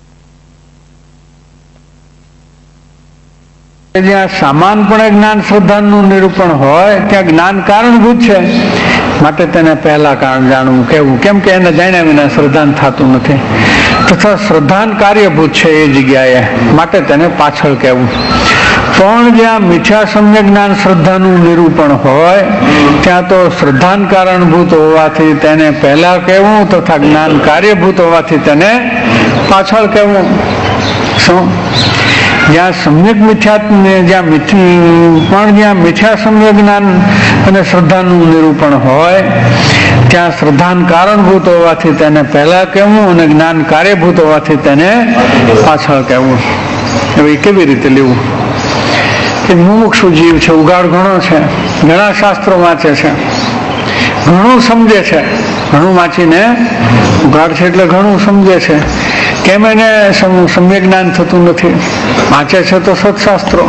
જ્યાં સામાનપણે જ્ઞાન શ્રદ્ધાનું નિરૂપણ હોય ત્યાં જ્ઞાન કારણભૂત છે, માટે તેને પહેલા કારણ જાણવું કહેવું, કેમ કે એને જાણ્યા વિના શ્રદ્ધાન થતું નથી. તથા શ્રદ્ધાન કાર્યભૂત છે એ જગ્યાએ, માટે તેને પાછળ કહેવું. પણ જ્યાં મિથ્યા સમ્યક જ્ઞાન શ્રદ્ધાનું નિરૂપણ હોય ત્યાં તો શ્રદ્ધાન કારણભૂત હોવાથી તેને પહેલા કહેવું તથા જ્ઞાન કાર્યભૂત હોવાથી તેને પાછળ કહેવું. શું? જ્યાં સમ્યક મિથ્યા જ્યાં પણ જ્યાં મિથ્યા સમ્યક જ્ઞાન અને શ્રદ્ધાનું નિરૂપણ હોય ત્યાં શ્રદ્ધાન કારણભૂત હોવાથી તેને પહેલા કહેવું અને જ્ઞાન કાર્યભૂત હોવાથી તેને પાછળ કહેવું. હવે કેવી રીતે લેવું? કે મુમુક્ષુ જીવ છે, ઉઘાડ ઘણો છે, ઘણા શાસ્ત્રો વાંચે છે, ઘણું સમજે છે. ઘણું વાંચીને ઉઘાડ છે એટલે ઘણું સમજે છે. કેમ એને સમ્યક જ્ઞાન થતું નથી? વાંચે છે તો સત્શાસ્ત્રો,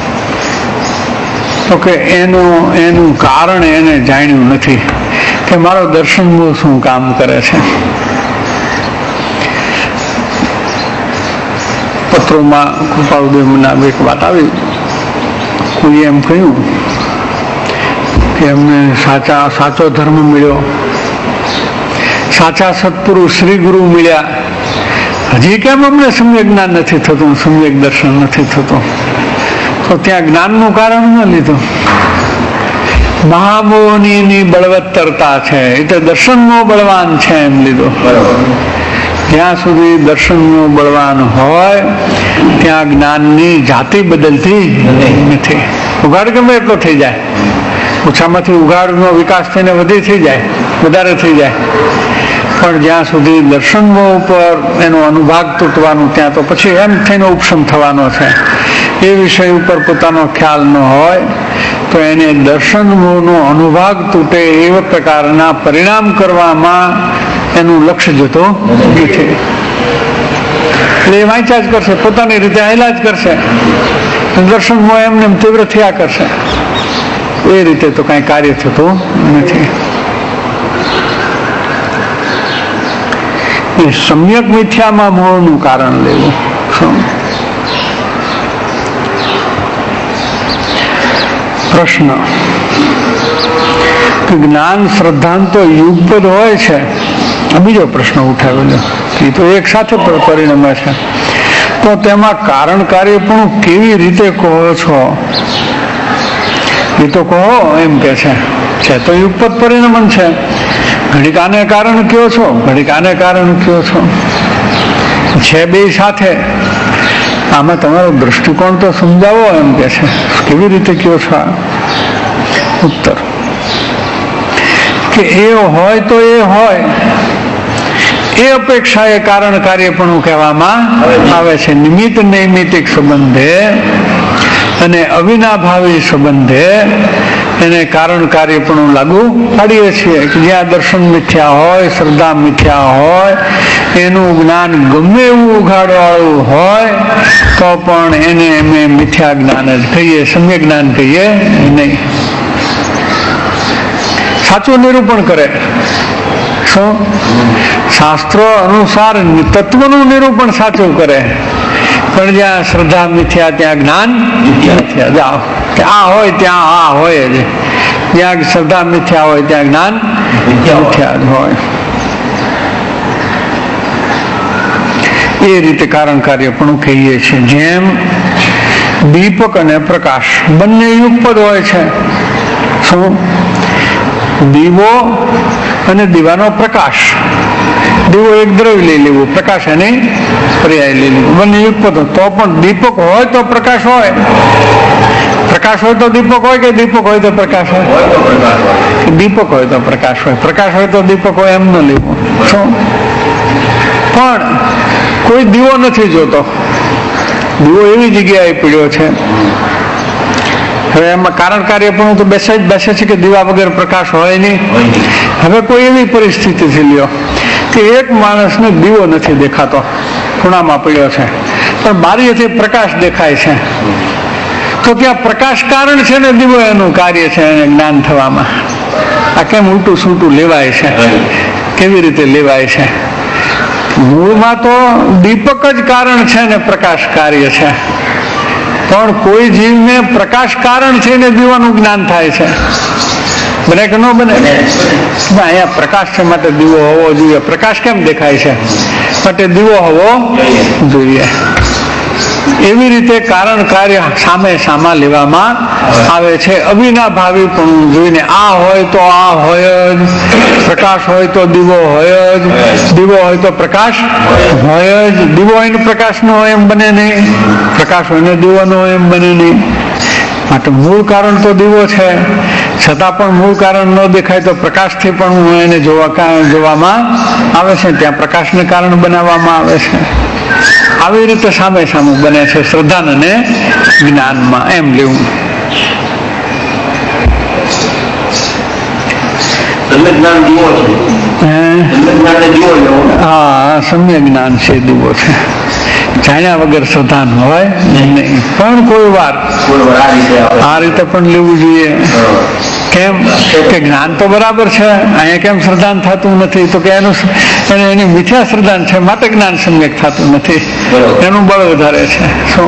તો કે એનું એનું કારણ એને જાણ્યું નથી કે મારો દર્શન શું કામ કરે છે. પત્રોમાં કૃપાળુદેવના એક વાત આવી, કોઈ એમ કહ્યું કે એમને સાચા સાચો ધર્મ મળ્યો, સાચા સત્પુરુષ શ્રી ગુરુ મળ્યા, હજી કેમ અમને સમ્યક જ્ઞાન નથી થતું, સમ્યક દર્શન નથી થતું? તો ત્યાં જ્ઞાનનું કારણ ન લીધું. મહામોહની બળવત્તરતા છે, એટલે દર્શનનો બળવાન છે એમ લીધો. જ્યાં સુધી દર્શનનો બળવાન હોય ત્યાં જ્ઞાનની જાતિ બદલતી નથી. ઉઘાડ ગમે એટલો થઈ જાય, ઓછામાંથી ઉઘાડનો વિકાસ થઈને વધી થઈ જાય, વધારે થઈ જાય, પણ જ્યાં સુધી દર્શન ઉપર એનો અનુભાગ તૂટવાનું ત્યાં તો પછી એમ થઈને ઉપશમ થવાનો છે. એ વિષય ઉપર પોતાનો ખ્યાલ ન હોય તો એને દર્શન મોહનો અનુભાગ તૂટે એવા પ્રકારના પરિણામ કરવામાં એનું લક્ષ્ય જતો નથી. એટલે એ વાંચ્યા જ કરશે, પોતાની રીતે હાલ્યા જ કરશે, દર્શન મોહ એમને તીવ્ર થયા કરશે. એ રીતે તો કઈ કાર્ય થતું નથી. એ સમ્યક મિથ્યામાં મોહનું કારણ લેવું. પ્રશ્ન: જ્ઞાન શ્રદ્ધાંતો યુગપદ હોય છે. બીજો પ્રશ્ન ઉઠાવેલો, એ તો એક સાથે પરિણમે છે, તો તેમાં કારણ કાર્યપણું કેવી રીતે કહો છો? એ તો કહો એમ કે છે તો યુગપદ પરિણમન છે. ઘડીક આને કારણ કયો છો, ઘડીક આને કારણ કયો છો, છે બે સાથે. આમાં તમારો દ્રષ્ટિકોણ તો સમજાવો એમ કે છે. કેવી રીતે કયો છો? ઉત્તર કે એ હોય તો એ હોય, એ અપેક્ષા એ કારણ કાર્યપણું કહેવામાં આવે છે. નિમિત્ત નૈમિત્તિક સંબંધે અને અવિનાભાવી સંબંધે એને કારણ કાર્યપણું લાગુ પાડીએ છીએ. જ્યાં દર્શન મિથ્યા હોય, શ્રદ્ધા મિથ્યા હોય, એનું જ્ઞાન ગમે એવું ઉઘાડવાળું હોય તો પણ એને અમે મિથ્યા જ્ઞાન જ કહીએ, સમ્યક જ્ઞાન કહીએ નહીં. સાચું નિરૂપણ કરે, શું શાસ્ત્રો અનુસાર તત્વનું નિરૂપણ સાચું કરે, પણ જ્યાં શ્રદ્ધા મિથ્યા ત્યાં જ્ઞાન મિથ્યા. આ હોય ત્યાં આ હોય જ, જ્યાં શ્રદ્ધા મિથ્યા હોય ત્યાં જ્ઞાન મિથ્યા જ હોય. એ રીતે કારણ કાર્ય પણ કહીએ છીએ. જેમ દીપક અને પ્રકાશ બંને યુગપદ હોય છે. શું દીવો અને દીવાનો પ્રકાશ, દીવો એક દ્રવ્ય લઈ લેવું, પ્રકાશ એને પર્યાય લઈ લેવું, બંને યુગપદ. તો પણ દીપક હોય તો પ્રકાશ હોય, પ્રકાશ હોય તો દીપક હોય, કે દીપક હોય તો પ્રકાશ હોય? દીપક હોય તો પ્રકાશ હોય, પ્રકાશ હોય તો દીપક હોય, એમ ન લેવું. શું પણ કોઈ દીવો નથી જોતો, દીવો એવી જગ્યાએ પડ્યો છે. હવે એમાં કારણ કાર્ય પણ તો બેસે જ બેસે છે કે દીવા વગર પ્રકાશ હોય નહીં. હવે કોઈ એવી પરિસ્થિતિ થી લ્યો કે એક માણસને દીવો નથી દેખાતો, ખૂણામાં પડ્યો છે, પણ બારીએથી પ્રકાશ દેખાય છે. તો ત્યાં પ્રકાશ કારણ છે ને દીવો એનું કાર્ય છે એને જ્ઞાન થવામાં. આ કેમ ઉલટું સૂટું લેવાય છે, કેવી રીતે લેવાય છે? મૂળમાં તો દીપક જ કારણ છે ને પ્રકાશ કાર્ય છે, પણ કોઈ જીવને પ્રકાશ કારણ છે ને દીવાનું જ્ઞાન થાય છે. બને કે ન બને? અહીંયા પ્રકાશ છે માટે દીવો હોવો જોઈએ. પ્રકાશ કેમ દેખાય છે? માટે દીવો હોવો જોઈએ. એવી રીતે કારણ કાર્ય સામે સામા લેવામાં આવે છે. અવિનાભાવી પણ જોઈને આ હોય તો આ હોય જ, પ્રકાશ હોય તો દીવો હોય જ, દીવો હોય તો પ્રકાશ હોય જ. દીવો હોય ને પ્રકાશ ન હોય એમ બને નહીં, પ્રકાશ હોય ને દીવો ન હોય એમ બને નહીં. માટે મૂળ કારણ તો દીવો છે, છતાં પણ મૂળ કારણ ન દેખાય તો પ્રકાશથી પણ એને જોવા જોવામાં આવે છે, ત્યાં પ્રકાશને કારણ બનાવવામાં આવે છે. આવી રીતે સામે સામું બને છે શ્રદ્ધા અને જ્ઞાનમાં, એમ લેવું. હા, સમ્યક જ્ઞાન છે, દીવો છે. જાણ્યા વગર શ્રદ્ધા હોય નહીં, પણ કોઈ વાર આ રીતે પણ લેવું જોઈએ. કેમ કે જ્ઞાન તો બરાબર છે, અહીંયા કેમ શ્રદ્ધાન થતું નથી? તો કે એનું એની મિથ્યા શ્રદ્ધાન છે માટે જ્ઞાન સમ્યક થતું નથી, એનું બળ વધારે છે. શું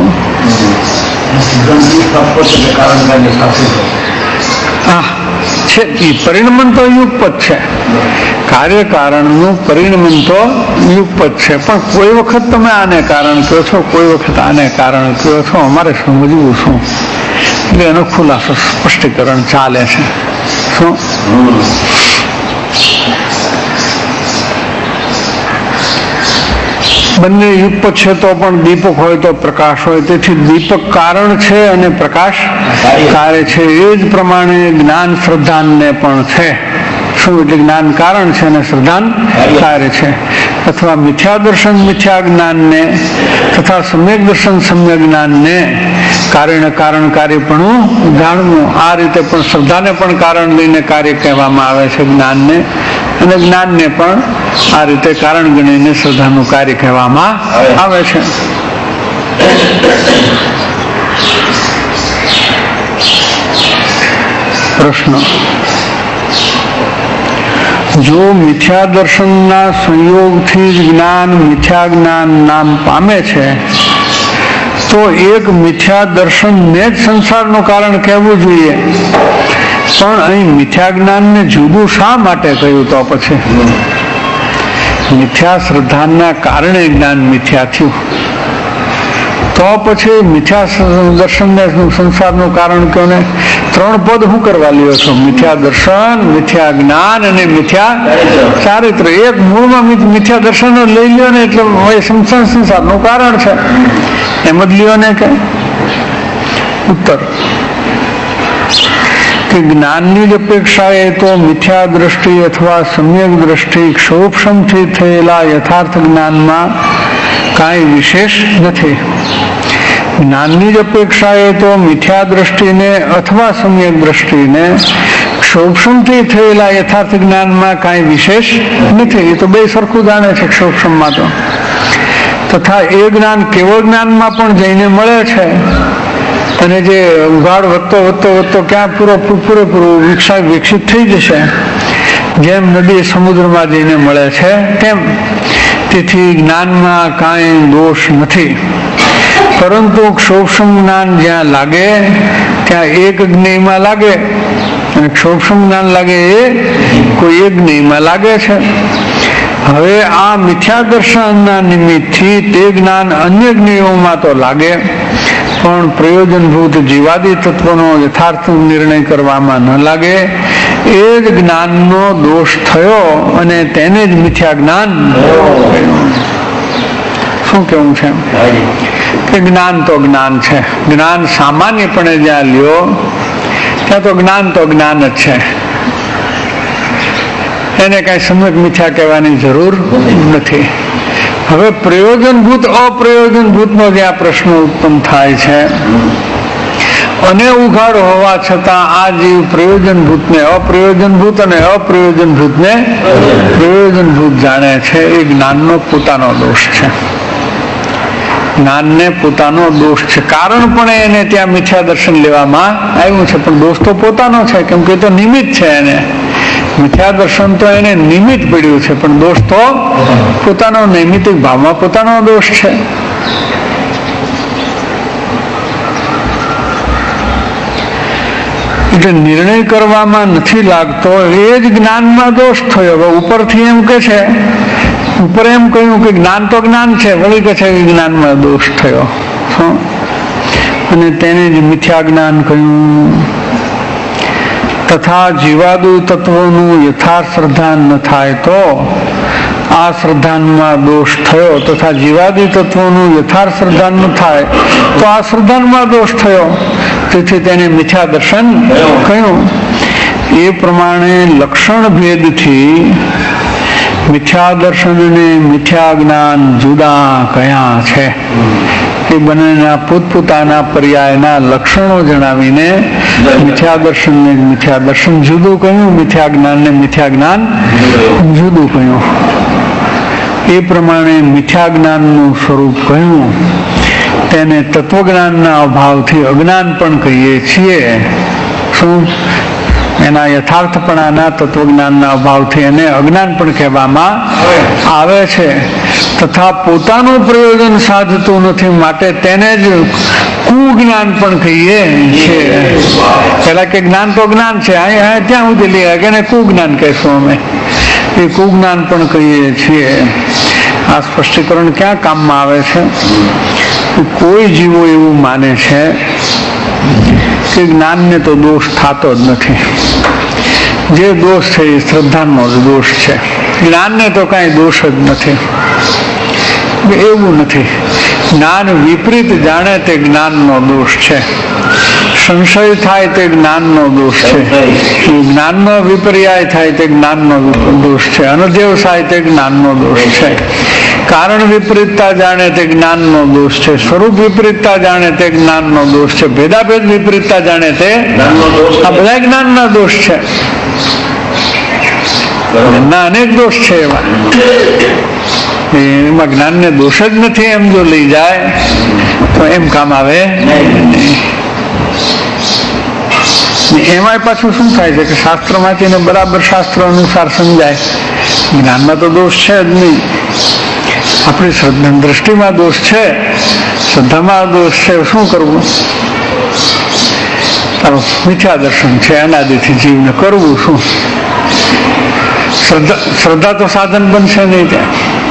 હા છે, એ પરિણમન તો યુગપદ છે, કાર્ય કારણનું પરિણમન તો યુગપદ છે. પણ કોઈ વખત તમે આને કારણ કહો છો, કોઈ વખત આને કારણ કહો છો, અમારે સમજવું શું? એટલે એનો ખુલાસો સ્પષ્ટીકરણ ચાલે છે. શું બંને યુગપદ છે તો પણ દીપક હોય તો પ્રકાશ હોય, તેથી દીપક કારણ છે અને પ્રકાશ કાર્ય છે. એ જ પ્રમાણે જ્ઞાન શ્રદ્ધાનને પણ છે. શું એટલે જ્ઞાન કારણ છે અને શ્રદ્ધાન કાર્ય છે. અથવા મિથ્યા દર્શન મિથ્યા જ્ઞાનને તથા સમ્યક દર્શન સમ્યક જ્ઞાનને કાર્યને કારણ કાર્યપણું જાણવું. આ રીતે પણ શ્રદ્ધાને પણ કારણ લઈને કાર્ય કહેવામાં આવે છે જ્ઞાનને, અને જ્ઞાનને પણ આ રીતે કારણ ગણીને શ્રદ્ધાનું કાર્ય કહેવામાં આવે છે. પ્રશ્ન: જો મિથ્યા દર્શનના સંયોગથી જ જ્ઞાન મિથ્યા જ્ઞાન નામ પામે છે, તો એક મિથ્યા દર્શનને જ સંસારનું કારણ કહેવું જોઈએ. પણ અહીં મિથ્યા જ્ઞાનને જુદું શા માટે કહ્યું? તો પછી મિથ્યા શ્રદ્ધાના કારણે જ્ઞાન મિથ્યા થયું, તો પછી મિથ્યા દર્શનને સંસારનું કારણ કહો ને? ત્રણ પદ શું કરવા લ્યો છો? મિથ્યા દર્શન, મિથ્યા જ્ઞાન અને મિથ્યા ચારિત્ર. એક મૂળમાં મિથ્યા દર્શન લઈ લ્યો ને એટલે સંસાર સંસારનું કારણ છે, એમ જ લ્યો ને. કે ઉત્તર કે જ્ઞાનની જ અપેક્ષાએ તો મિથ્યા દ્રષ્ટિ અથવા સમ્યક દ્રષ્ટિ ક્ષોભક્ષમથી થયેલા યથાર્થ જ્ઞાનમાં કાંઈ વિશેષ નથી. જ્ઞાનની જ અપેક્ષાએ તો મિથ્યા દ્રષ્ટિને અથવા સમ્યક દ્રષ્ટિને ક્ષોભક્ષમથી થયેલા યથાર્થ જ્ઞાનમાં કાંઈ વિશેષ નથી. એ તો બે સરખું જાણે છે ક્ષોભક્ષમમાં તો. તથા એ જ્ઞાન કેવળ જ્ઞાનમાં પણ જઈને મળે છે, અને જે ઉઘાડ વધતો વધતો વધતો ક્યાં પૂરો પૂરેપૂરું વિકસા વિકસિત થઈ જશે, જેમ નદી સમુદ્રમાં જઈને મળે છે તેમ. તેથી જ્ઞાનમાં કાંઈ દોષ નથી, પરંતુ ક્ષોભસમ જ્ઞાન જ્યાં લાગે ત્યાં એક જ્ઞેયમાં લાગે, અને ક્ષોભસમ જ્ઞાન લાગે એ કોઈ એક જ્ઞેયમાં લાગે છે. હવે આ મિથ્યા દર્શનના નિમિત્તથી તે જ્ઞાન અન્ય જ્ઞેયોમાં તો લાગે, પણ પ્રયોજનભૂત જીવાદી તત્વનો યથાર્થ નિર્ણય કરવામાં ન લાગે. એ જ જ્ઞાનનો દોષ થયો અને તેને જ મિથ્યા જ્ઞાન. શું કેવું છે કે જ્ઞાન તો જ્ઞાન છે, જ્ઞાન સામાન્યપણે જ્યાં લ્યો ત્યાં તો જ્ઞાન તો જ્ઞાન જ છે, એને કઈ સમ્યક મિથ્યા કહેવાની જરૂર નથી. હવે પ્રયોજનભૂત અપ્રયોજનભૂતનો જે આ પ્રશ્ન ઉત્પન્ન થાય છે, અને ઉઘાડ હોવા છતાં આ જીવ પ્રયોજનભૂતને અપ્રયોજનભૂત અને અપ્રયોજનભૂતને પ્રયોજનભૂત જાણે છે, એ જ્ઞાનનો પોતાનો દોષ છે. જ્ઞાનને પોતાનો દોષ છે, કારણ પણ એને ત્યાં મિથ્યા દર્શન લેવામાં આવ્યું છે, પણ દોષ તો પોતાનો છે, કેમ કે તો નિમિત્ત છે. એને મિથ્યા દર્શન તો એને નિમિત્ત પડ્યું છે, પણ દોષ તો પોતાનો નૈમિતિક ભાવમાં પોતાનો દોષ છે. એટલે નિર્ણય કરવામાં નથી લાગતો એ જ જ્ઞાનમાં દોષ થયો. હવે ઉપરથી એમ કે છે, ઉપર એમ કહ્યું કે જ્ઞાન તો જ્ઞાન છે, વળી કે છે જ્ઞાનમાં દોષ થયો, અને તેને જ મિથ્યા જ્ઞાન કહ્યું. તથા જીવાદુ તત્વોનું યથાર્થ શ્રદ્ધાન ન થાય તો આ શ્રદ્ધાનમાં દોષ થયો, તથા જીવાદી તત્વોનું યથાર્થ શ્રદ્ધાન ન થાય તો આ શ્રદ્ધાનમાં દોષ થયો. તેથી તેને મિથ્યા દર્શન કહ્યું. એ પ્રમાણે લક્ષણ ભેદથી મિથ્યા દર્શન અને મિથ્યા જ્ઞાન જુદા કયા છે, એ બંનેના પોતપોતાના પર્યાયના લક્ષણો જણાવીને મિથ્યા દર્શન ને મિથ્યા દર્શન જુદું કહ્યું, મિથ્યા જ્ઞાન ને મિથ્યા જ્ઞાન જુદું કહ્યું. એ પ્રમાણે મિથ્યા જ્ઞાનનું સ્વરૂપ કહ્યું, તેને તત્વજ્ઞાનના અભાવથી અજ્ઞાન પણ કહીએ છીએ. શું? એના યથાર્થપણાના તત્વજ્ઞાનના અભાવથી એને અજ્ઞાન પણ કહેવામાં આવે છે. તથા પોતાનું પ્રયોજન સાધતું નથી, માટે તેને જ કુજ્ઞાન પણ કહીએ છીએ. પેલા કે જ્ઞાન તો જ્ઞાન છે, ત્યાં સુધી લે કે એને કુજ્ઞાન કહેશું અમે, એ કુજ્ઞાન પણ કહીએ છીએ. આ સ્પષ્ટીકરણ ક્યાં કામમાં આવે છે? કોઈ જીવો એવું માને છે કે જ્ઞાનને તો દોષ થતો જ નથી, જે દોષ છે એ શ્રદ્ધાનો જ દોષ છે, જ્ઞાનને તો કાંઈ દોષ જ નથી. એવું નથી. જ્ઞાન વિપરીત જાણે તે જ્ઞાનનો દોષ છે, સંશય થાય તે જ્ઞાનનો દોષ છે, જ્ઞાનનો વિપર્યાય થાય તે જ્ઞાનનો દોષ છે, અનધ્યવસાય તે જ્ઞાનનો દોષ છે, કારણ વિપરીતતા જાણે તે જ્ઞાનનો દોષ છે, સ્વરૂપ વિપરીતતા જાણે તે જ્ઞાનનો દોષ છે, ભેદાભેદ વિપરીતતા જાણે તે આ બધા જ્ઞાનના દોષ છે. એના અનેક દોષ છે, એવા એમાં જ્ઞાનને દોષ જ નથી એમ જો લઈ જાય તો એમ કામ આવે. એમાં પાછું શું થાય છે કે શાસ્ત્રમાંથી બરાબર શાસ્ત્ર અનુસાર સમજાય, જ્ઞાનમાં તો દોષ છે જ નહીં, આપણી શ્રદ્ધા દ્રષ્ટિમાં દોષ છે, શ્રદ્ધામાં દોષ છે. શું કરવું? તારું મિથ્યા દર્શન છે, અનાદિથી જીવને કરવું શું? શ્રદ્ધા શ્રદ્ધા તો સાધન બનશે નહીં. ત્યાં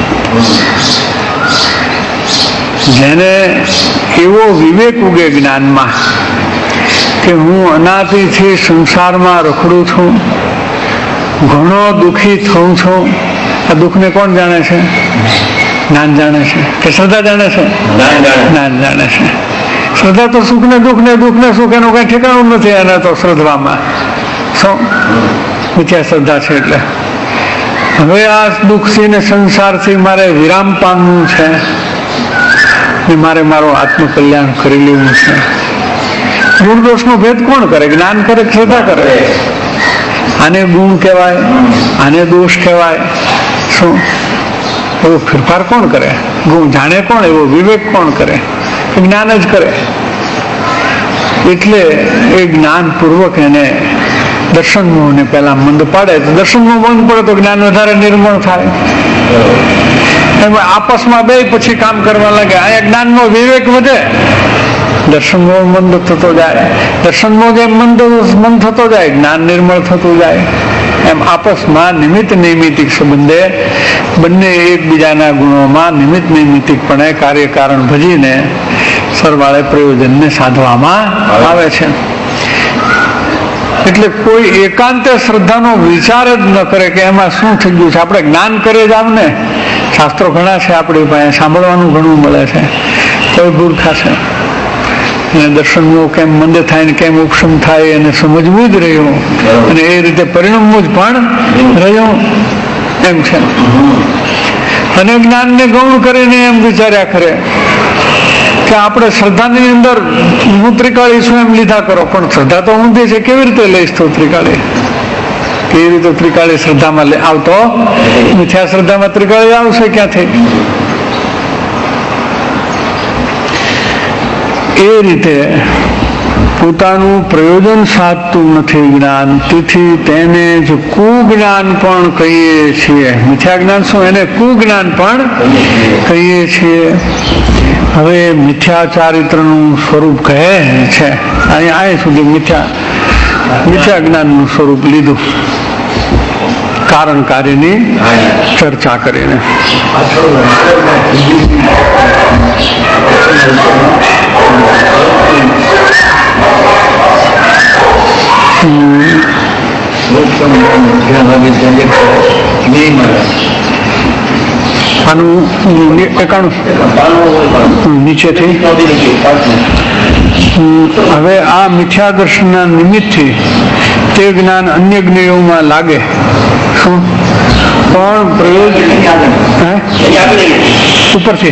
જેને એવો વિવેક ઉગે જ્ઞાનમાં કે હું અનાદિથી સંસારમાં રખડું છું, ઘણો દુઃખી થઉં છું, આ દુઃખને કોણ જાણે છે? જ્ઞાન જાણે છે કે શ્રદ્ધા જાણે છે? જ્ઞાન જાણે છે. શ્રદ્ધા તો સુખ ને દુઃખ ને દુઃખ ને સુખ એનું કઈ ઠેકાણું નથી. એને તો શ્રદ્ધામાં શું મિથ્યા શ્રદ્ધા છે. એટલે હવે આ દુઃખથી ને સંસારથી મારે વિરામ પામવું છે ને મારે મારો આત્મકલ્યાણ કરી લેવું છે. ગુણ દોષનો ભેદ કોણ કરે? જ્ઞાન કરે, શ્રદ્ધા કરે. આને ગુણ કહેવાય, આને દોષ કહેવાય. શું એવો ફેરફાર કોણ કરે? ગુણ જાણે કોણ? એવો વિવેક કોણ કરે? જ્ઞાન જ કરે. એટલે એ જ્ઞાન પૂર્વક એને દર્શન મોહને પહેલા મંદ પાડે તો દર્શન મોહ બંધ પડે તો જ્ઞાન વધારે નિર્મળ થાય. એમાં આપસમાં બે પછી કામ કરવા લાગે. અહીંયા જ્ઞાનનો વિવેક વધે, દર્શન મોહ મંદ થતો જાય. દર્શન મોહ જેમ મંદ મંદ થતો જાય, જ્ઞાન નિર્મળ થતું જાય. એમ આપસમાં નિમિત્ત નૈમિતિક સંબંધે બંને એકબીજાના ગુણોમાં નિમિત્ત નૈમિતિકપણે કાર્ય કારણ ભજીને સરવાળે પ્રયોજનને સાધવામાં આવે છે. એટલે કોઈ એકાંતે શ્રદ્ધાનો વિચાર જ ન કરે કે એમાં શું થઈ ગયું છે. આપણે જ્ઞાન કરે જ આમ ને, શાસ્ત્રો ઘણા છે આપણી પાસે, સાંભળવાનું ઘણું મળે છે, કોઈ ભૂલ થશે અને દર્શનનો કેમ મંદ થાય ને કેમ ઉપશમ થાય એને સમજવું જ રહ્યું અને એ રીતે પરિણમવું જ પણ રહ્યું એમ છે. અને જ્ઞાનને ગૌણ કરીને એમ વિચાર્યા કરે કે આપણે શ્રદ્ધાની અંદર હું ત્રિકાળી છું એમ લીધા કરો, પણ શ્રદ્ધા તો ઊંધી છે, કેવી રીતે લઈશ તો ત્રિકાળી? કેવી રીતે ત્રિકાળી શ્રદ્ધામાં આવતો? મિથ્યા શ્રદ્ધામાં ત્રિકાળી આવશે ક્યાંથી? એ રીતે પોતાનું પ્રયોજન સાધતું નથી જ્ઞાન, તેથી તેને જ કુજ્ઞાન પણ કહીએ છીએ. મિથ્યા જ્ઞાન શું? એને કુજ્ઞાન પણ કહીએ છીએ. હવે મિથ્યા ચારિત્રનું સ્વરૂપ કહે છે. અહીંયા અહીં સુધી મિથ્યા મિથ્યા જ્ઞાનનું સ્વરૂપ લીધું કારણ કાર્યની ચર્ચા કરીને. આનું એકાણું નીચેથી હવે આ મિથ્યા દર્શનના નિમિત્તથી તે જ્ઞાન અન્ય જ્ઞેયોમાં લાગે શું પણ પ્રયોજન ઉપરથી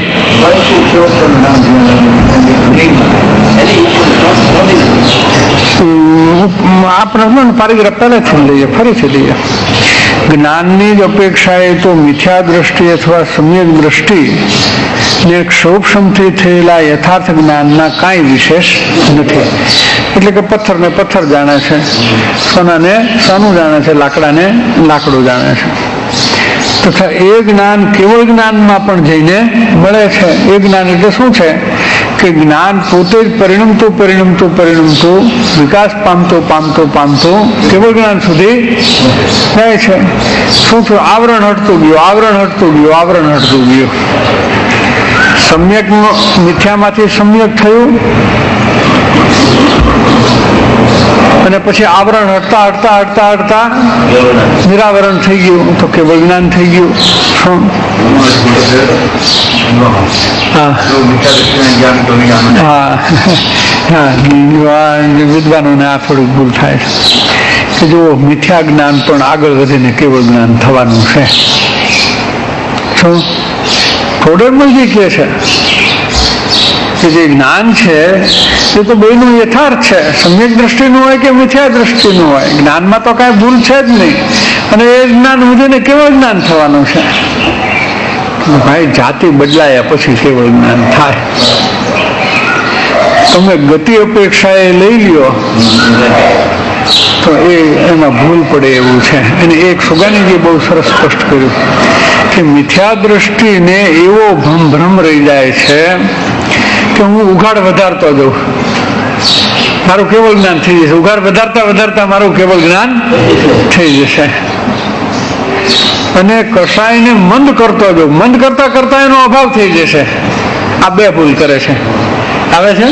આ પ્રશ્ન પારિગ્રાફ પહેલેથી લઈએ, ફરીથી લઈએ. જ્ઞાનની જ અપેક્ષાએ તો મિથ્યા દ્રષ્ટિ અથવા સમ્યક દ્રષ્ટિ ને ક્ષોભક્ષમથી થયેલા યથાર્થ જ્ઞાનના કાંઈ વિશેષ નથી. એટલે કે પથ્થરને પથ્થર જાણે છે, સોનાને સોનું જાણે છે, લાકડાને લાકડું જાણે છે. તથા એ જ્ઞાન કેવળ જ્ઞાનમાં પણ જઈને મળે છે. એ જ્ઞાન એટલે શું છે કે જ્ઞાન પોતે જ પરિણમતું પરિણમતું પરિણમતું વિકાસ પામતો પામતો પામતો કેવળ જ્ઞાન સુધી જાય છે. શું થયું? આવરણ હટતું ગયું, આવરણ હટતું ગયું, આવરણ હટતું ગયું. સમ્યક મિથ્યામાંથી સમ્યક થયું અને પછી આવરણ હટતા હટતા હટતા હટતા નિરાવરણ થઈ ગયું તો કેવળ જ્ઞાન થઈ ગયું. શું? વિદ્વાનોને આ થોડુંક ભૂલ થાય કે જો મિથ્યા જ્ઞાન પણ આગળ વધીને કેવળ જ્ઞાન થવાનું છે. શું થોડોકમાં કહે છે કે જે જ્ઞાન છે એ તો બેનું યથાર્થ છે, સમ્યક દ્રષ્ટિનું હોય કે મિથ્યા દ્રષ્ટિનું હોય, જ્ઞાનમાં તો કાંઈ ભૂલ છે જ નહીં. અને એ જ્ઞાન વધીને કેવળ જ્ઞાન થવાનું છે. ભાઈ જાતિ બદલાયા પછી કેવળ જ્ઞાન થાય. તમે ગતિ અપેક્ષાએ લઈ લ્યો તો એ એમાં ભૂલ પડે એવું છે. અને એક સુગાનીજી બહુ સરસ સ્પષ્ટ કર્યું કે મિથ્યા દ્રષ્ટિને એવો ભ્રમ ભ્રમ રહી જાય છે કે હું ઉઘાડ વધારતો જાઉં, મારું કેવળ જ્ઞાન થઈ જશે. ઉઘાડ વધારતા વધારતા મારું કેવળ જ્ઞાન થઈ જશે. અને કસાયને મંદ કરતો જાઉં, મંદ કરતા કરતા એનો અભાવ થઈ જશે. આ બે ભૂલ કરે છે. આવે છે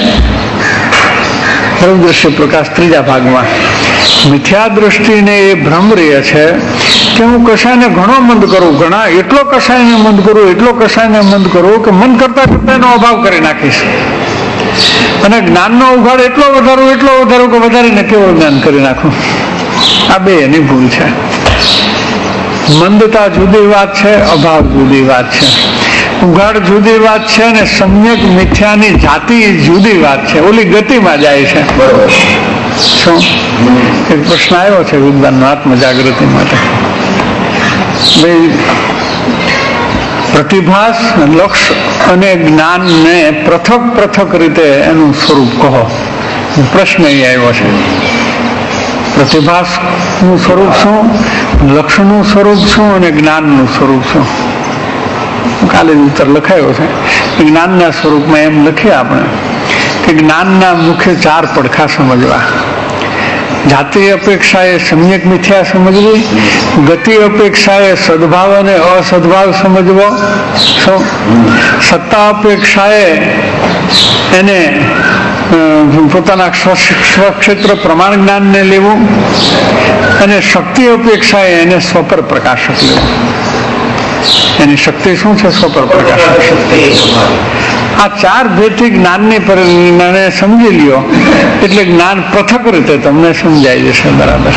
દ્રશ્ય પ્રકાશ ત્રીજા ભાગમાં. મિથ્યા દ્રષ્ટિને એ ભ્રમ રહે છે કે હું કસાયને ઘણો મંદ કરું, ઘણા એટલો કસાયને મંદ કરું, એટલો કસાયને મંદ કરું કે મંદ કરતા કરતા એનો અભાવ કરી નાખીશ. અને જ્ઞાનનો ઉઘાડ એટલો વધારું એટલો વધારું કે વધારીને કેવળ જ્ઞાન કરી નાખું. આ બે એની ભૂલ છે. મંદતા જુદી વાત છે, અભાવ જુદી વાત છે. ઉઘાડ જુદી વાત છે અને સમ્યક મિથ્યાની જાતિ જુદી વાત છે. ઓલી ગતિમાં જાય છે. શું એક પ્રશ્ન આવ્યો છે વિદ્વાનનો આત્મજાગૃતિ માટે, ભાઈ પ્રતિભાસ, લક્ષ અને જ્ઞાનને પૃથક પૃથક રીતે એનું સ્વરૂપ કહો. પ્રશ્ન એ આવ્યો છે. પ્રતિભાસનું સ્વરૂપ શું, લક્ષનું સ્વરૂપ શું અને જ્ઞાનનું સ્વરૂપ શું. કાલે ઉત્તર લખાયો છે. જ્ઞાનના સ્વરૂપમાં એમ લખીએ આપણે કે જ્ઞાનના મુખ્ય ચાર પડખા સમજવા. જાતિ અપેક્ષાએ સમ્યક મિથ્યા સમજવી, ગતિ અપેક્ષાએ સદભાવ અને અસદભાવ સમજવો, સત્તા અપેક્ષાએ એને પોતાના સ્વક્ષેત્ર પ્રમાણ જ્ઞાનને લેવું, અને શક્તિ અપેક્ષાએ એને સ્વપર પ્રકાશક લેવું. એની શક્તિ શું છે? સ્વપર પ્રકાશક શક્તિ. આ ચાર ભેદથી જ્ઞાનની પરિણામે સમજી લ્યો એટલે જ્ઞાન પૃથક રીતે તમને સમજાઈ જશે. બરાબર.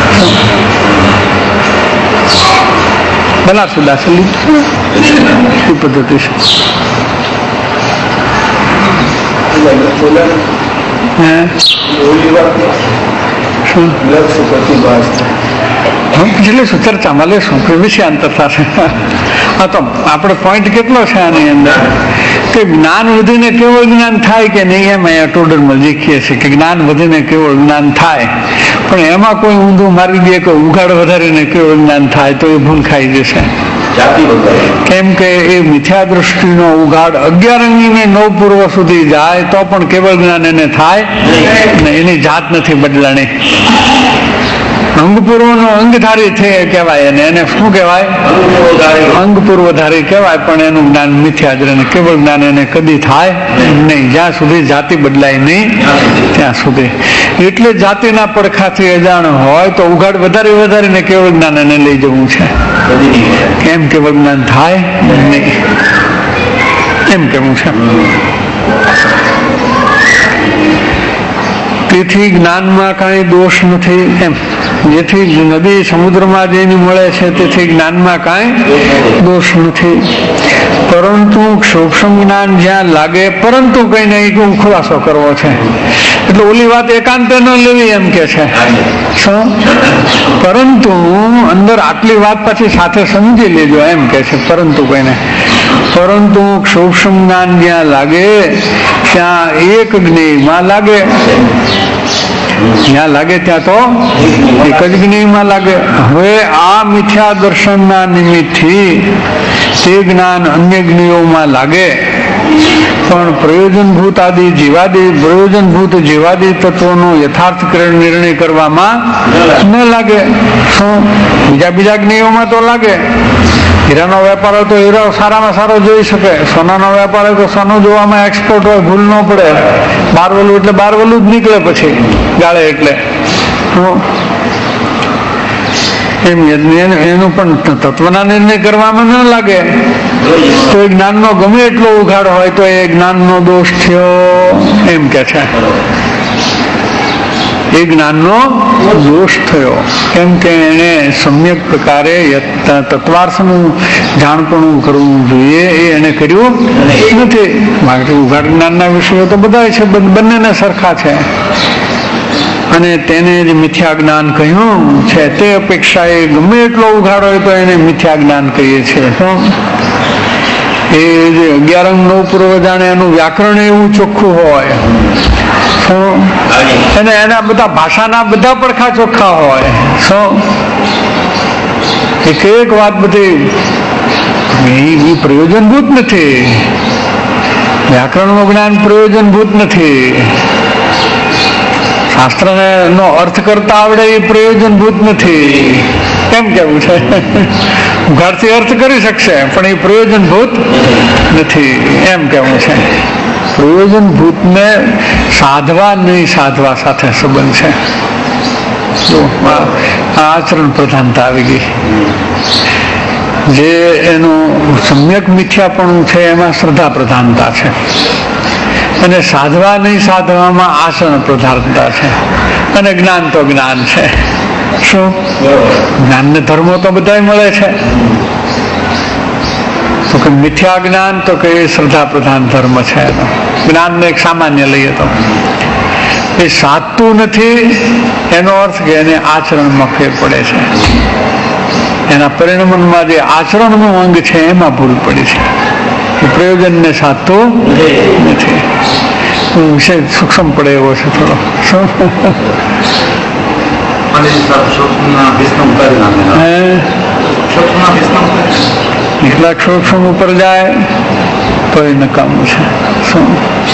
બના સુદાસલી પદ્ધતિ છે. છેલ્લે શું ચર્ચામાં લેશું કે વિષયાંતર થશે. હા, તો આપણે પોઈન્ટ કેટલો છે આની અંદર કે જ્ઞાન વધીને કેવળ જ્ઞાન થાય કે નહીં, એમ અહીંયા ટોડરમાં શીખીએ છીએ કે જ્ઞાન વધીને કેવળ જ્ઞાન થાય, પણ એમાં કોઈ ઊંધું મારી દે કે ઉઘાડ વધારીને કેવળ જ્ઞાન થાય તો એ ભૂલ ખાઈ જશે. કેમ કે એ મિથ્યા દ્રષ્ટિનો ઉઘાડ અગિયાર અંગીને નવ પૂર્વ સુધી જાય તો પણ કેવળ જ્ઞાન એને થાય ને, એની જાત નથી બદલાણી. અંગ પૂર્વનો અંગધારી છે કહેવાય એને, એને શું કહેવાય? અંગ પૂર્વધારી કહેવાય, પણ એનું જ્ઞાન મિથ્યા જ રહે. કેવળ જ્ઞાન એને કદી થાય નહીં જ્યાં સુધી જાતિ બદલાય નહીં ત્યાં સુધી. એટલે જાતિના પડખાથી અજાણ હોય તો ઉઘાડ વધારી વધારીને કેવળ જ્ઞાન એને લઈ જવું છે. એમ કેવળ જ્ઞાન થાય નહીં એમ કેવું છે. તેથી જ્ઞાનમાં કાંઈ દોષ નથી એમ. જેથી નદી સમુદ્રમાં જઈને મળે છે તેથી જ્ઞાનમાં કાંઈ દોષ નથી, પરંતુ સૂક્ષ્મ જ્ઞાન જ્યાં લાગે, પરંતુ કઈ નહીં ખુલાસો કરવો છે. એટલે ઓલી વાત એકાંતે ન લેવી એમ કે છે. શું? પરંતુ અંદર આટલી વાત પછી સાથે સમજી લેજો એમ કે છે. પરંતુ કઈને પરંતુ સૂક્ષ્મ જ્ઞાન જ્યાં લાગે ત્યાં એક જ્ઞેયમાં લાગે. જ્યાં લાગે ત્યાં તો એક જ જ્ઞેયમાં લાગે. હવે આ મિથ્યા દર્શનના નિમિત્તથી તે જ્ઞાન અન્ય જ્ઞેયોમાં લાગે, પણ પ્રયોજનભૂત આદિ જીવાદી પ્રયોજનભૂત જીવાદી તત્વોનો યથાર્થ નિર્ણય કરવામાં ન લાગે. શું? બીજા બીજા જ્ઞેયોમાં તો લાગે. હીરાનો વેપાર હોય તો હીરો સારામાં સારો જોઈ શકે, સોનાનો વેપાર હોય તો સોનું જોવામાં એક્સપર્ટ હોય, ભૂલ ન પડે. બારવલું એટલે બારવલું જ નીકળે પછી ગાળે એટલે એમ. એનું પણ તત્વના નિર્ણય કરવામાં ન લાગે તો એ જ્ઞાનનો ગમે એટલો ઉઘાડ હોય તો એ જ્ઞાનનો દોષ થયો એમ કે છે. એ જ્ઞાનનો દોષ થયો કેમ કે એને સમ્યક પ્રકારે તત્વાર્થનું જાણપણું કરવું જોઈએ, એ એને કર્યું નથી. બાકી ઉઘાડ જ્ઞાનના વિષયો તો બધા છે, બંનેને સરખા છે. અને તેને જ મિથ્યા જ્ઞાન કહ્યું છે. તે અપેક્ષા એ ગમે એટલો ઉઘાડ હોય તો એને મિથ્યા જ્ઞાન કહીએ છીએ. એ જે અગિયાર અંગ નવ પૂર્વ જાણે એનું વ્યાકરણ એવું ચોખ્ખું હોય, અને એના બધા ભાષાના બધા પડખા ચોખ્ખા હોય. શું? એક એક વાત બધી પ્રયોજનભૂત નથી. વ્યાકરણનું જ્ઞાન પ્રયોજનભૂત નથી. શાસ્ત્રને નો અર્થ કરતા આવડે એ પ્રયોજનભૂત નથી. કેમ કેવું છે? ઉઘાડથી અર્થ કરી શકશે પણ એ પ્રયોજનભૂત નથી એમ કેવું છે. પ્રયોજનભૂતને સાધવા નહીં સાધવા સાથે સંબંધ છે. આ આચરણ પ્રધાનતા આવી ગઈ. જે એનું સમ્યક મિથ્યાપણું છે એમાં શ્રદ્ધા પ્રધાનતા છે, અને સાધવા નહીં સાધવામાં આચરણ પ્રધાનતા છે. અને જ્ઞાન તો જ્ઞાન છે. શું? જ્ઞાન ને ધર્મો તો બધા મળે છે. તો કે મિથ્યા જ્ઞાન તો કે શ્રદ્ધા પ્રધાન ધર્મ છે. જ્ઞાનને એક સામાન્ય લઈએ તો એ સાધતું નથી, એનો અર્થ કે એને આચરણમાં ફેર પડે છે. એના પરિણામમાં જે આચરણનું અંગ છે એમાં ભૂલ પડી છે. એ પ્રયોજનને સાધતું નથી. વિષય સૂક્ષ્મ પડે એવો છે થોડો. શું? હે એકલા સૂક્ષ્મ ઉપર જાય તો એ નકામું છે. શું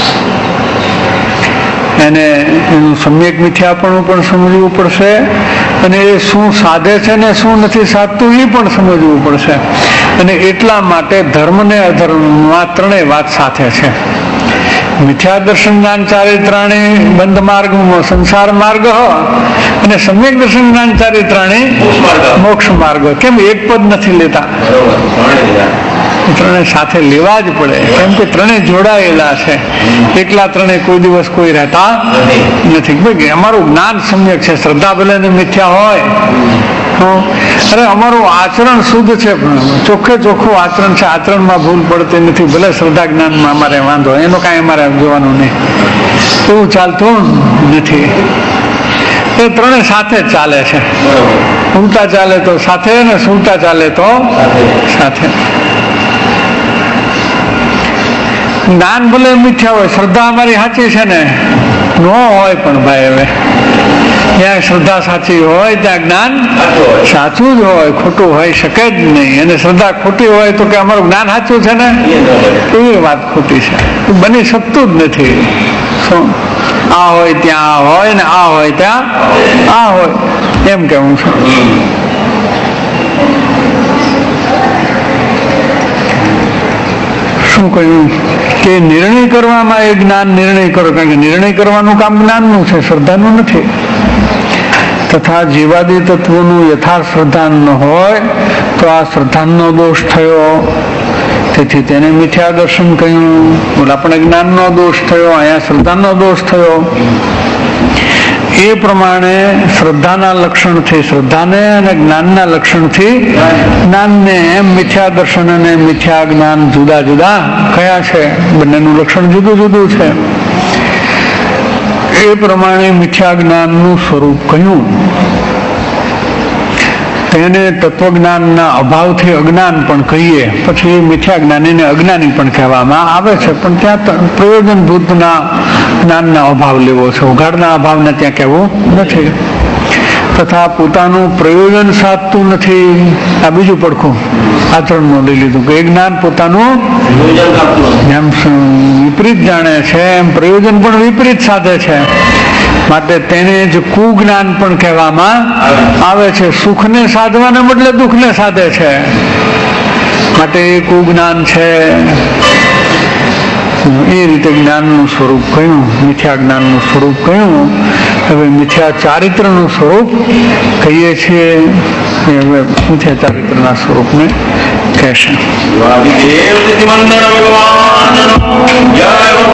એને એનું સમ્યક મિથ્યાપણું પણ સમજવું પડશે, અને એ શું સાધે છે ને શું નથી સાધતું એ પણ સમજવું પડશે. અને એટલા માટે ધર્મ ને અધર્મમાં ત્રણેય વાત સાથે છે. મિથ્યા દર્શન જ્ઞાન ચારિત્રાણી બંધ માર્ગ સંસાર માર્ગ અને સમ્યક દર્શન જ્ઞાન ચારિત્રાણી મોક્ષ માર્ગ. કેમ એક પદ નથી લેતા? ત્રણે સાથે લેવા જ પડે, કેમ કે ત્રણે જોડાયેલા છે. એકલા ત્રણે કોઈ દિવસ કોઈ રહેતા નથી. ભાઈ અમારું જ્ઞાન સમ્યક છે, શ્રદ્ધા ભલે ને મિથ્યા હોય, અરે અમારું આચરણ શુદ્ધ છે, ચોખ્ખે ચોખ્ખું આચરણ છે, આચરણમાં ભૂલ પડતી નથી. ભલે શ્રદ્ધા જ્ઞાનમાં અમારે વાંધો, એનો કાંઈ અમારે જોવાનું નહીં, એવું ચાલતું નથી. એ ત્રણે સાથે જ ચાલે છે. ઊંઘતા ચાલે તો સાથે ને સૂતા ચાલે તો સાથે. જ્ઞાન ભલે મિથ્યા હોય, શ્રદ્ધા અમારી સાચી છે ને ન હોય, પણ ભાઈ હવે જ્યાં શ્રદ્ધા સાચી હોય ત્યાં જ્ઞાન સાચું જ હોય, ખોટું હોય શકે જ નહીં. અને શ્રદ્ધા ખોટી હોય તો કે અમારું જ્ઞાન સાચું છે ને, એ વાત ખોટી છે, બની શકતું જ નથી. શું આ હોય ત્યાં આ હોય ને આ હોય ત્યાં આ હોય, એમ કેવું છે. શું કહ્યું કે નિર્ણય કરવામાં એ જ્ઞાન નિર્ણય કરો, કારણ કે નિર્ણય કરવાનું કામ જ્ઞાનનું છે, શ્રદ્ધાનું નથી. તથા જીવાદી તત્વોનું યથાર્થ શ્રદ્ધા ન હોય તો આ શ્રદ્ધાનો દોષ થયો, તેથી તેને મિથ્યા દર્શન કહ્યું. બોલ આપણે જ્ઞાનનો દોષ થયો, અહીંયા શ્રદ્ધાનો દોષ થયો. એ પ્રમાણે શ્રદ્ધાના લક્ષણથી શ્રદ્ધાને અને જ્ઞાનના લક્ષણથી જ્ઞાનને એમ મિથ્યા દર્શન અને મિથ્યા જ્ઞાન જુદા જુદા કયા છે, બંનેનું લક્ષણ જુદું જુદું છે. એ પ્રમાણે મિથ્યા જ્ઞાનનું સ્વરૂપ કહ્યું. તેને તત્વજ્ઞાનના અભાવથી અજ્ઞાન પણ કહીએ, પછી મિથ્યા જ્ઞાનીને અજ્ઞાની પણ કહેવામાં આવે છે, પણ ત્યાં પ્રયોજનભૂતના જ્ઞાનના અભાવ લેવો છે, ઉઘાડના અભાવને ત્યાં કહેવું નથી. તથા પોતાનું પ્રયોજન સાધતું નથી. આ બીજું પડખું આચરણનું લઈ લીધું કે એ જ્ઞાન પોતાનું જેમ વિપરીત જાણે છે એમ પ્રયોજન પણ વિપરીત સાધે છે, માટે તેને જ કુજ્ઞાન પણ કહેવામાં આવે છે. સુખને સાધવાને બદલે દુઃખને સાધે છે, માટે એ કુજ્ઞાન છે. એ રીતે જ્ઞાનનું સ્વરૂપ કહ્યું, મિથ્યા જ્ઞાનનું સ્વરૂપ કહ્યું. હવે મિથ્યા ચારિત્રનું સ્વરૂપ કહીએ છીએ, હવે મિથ્યા ચારિત્રના સ્વરૂપને કહેશે.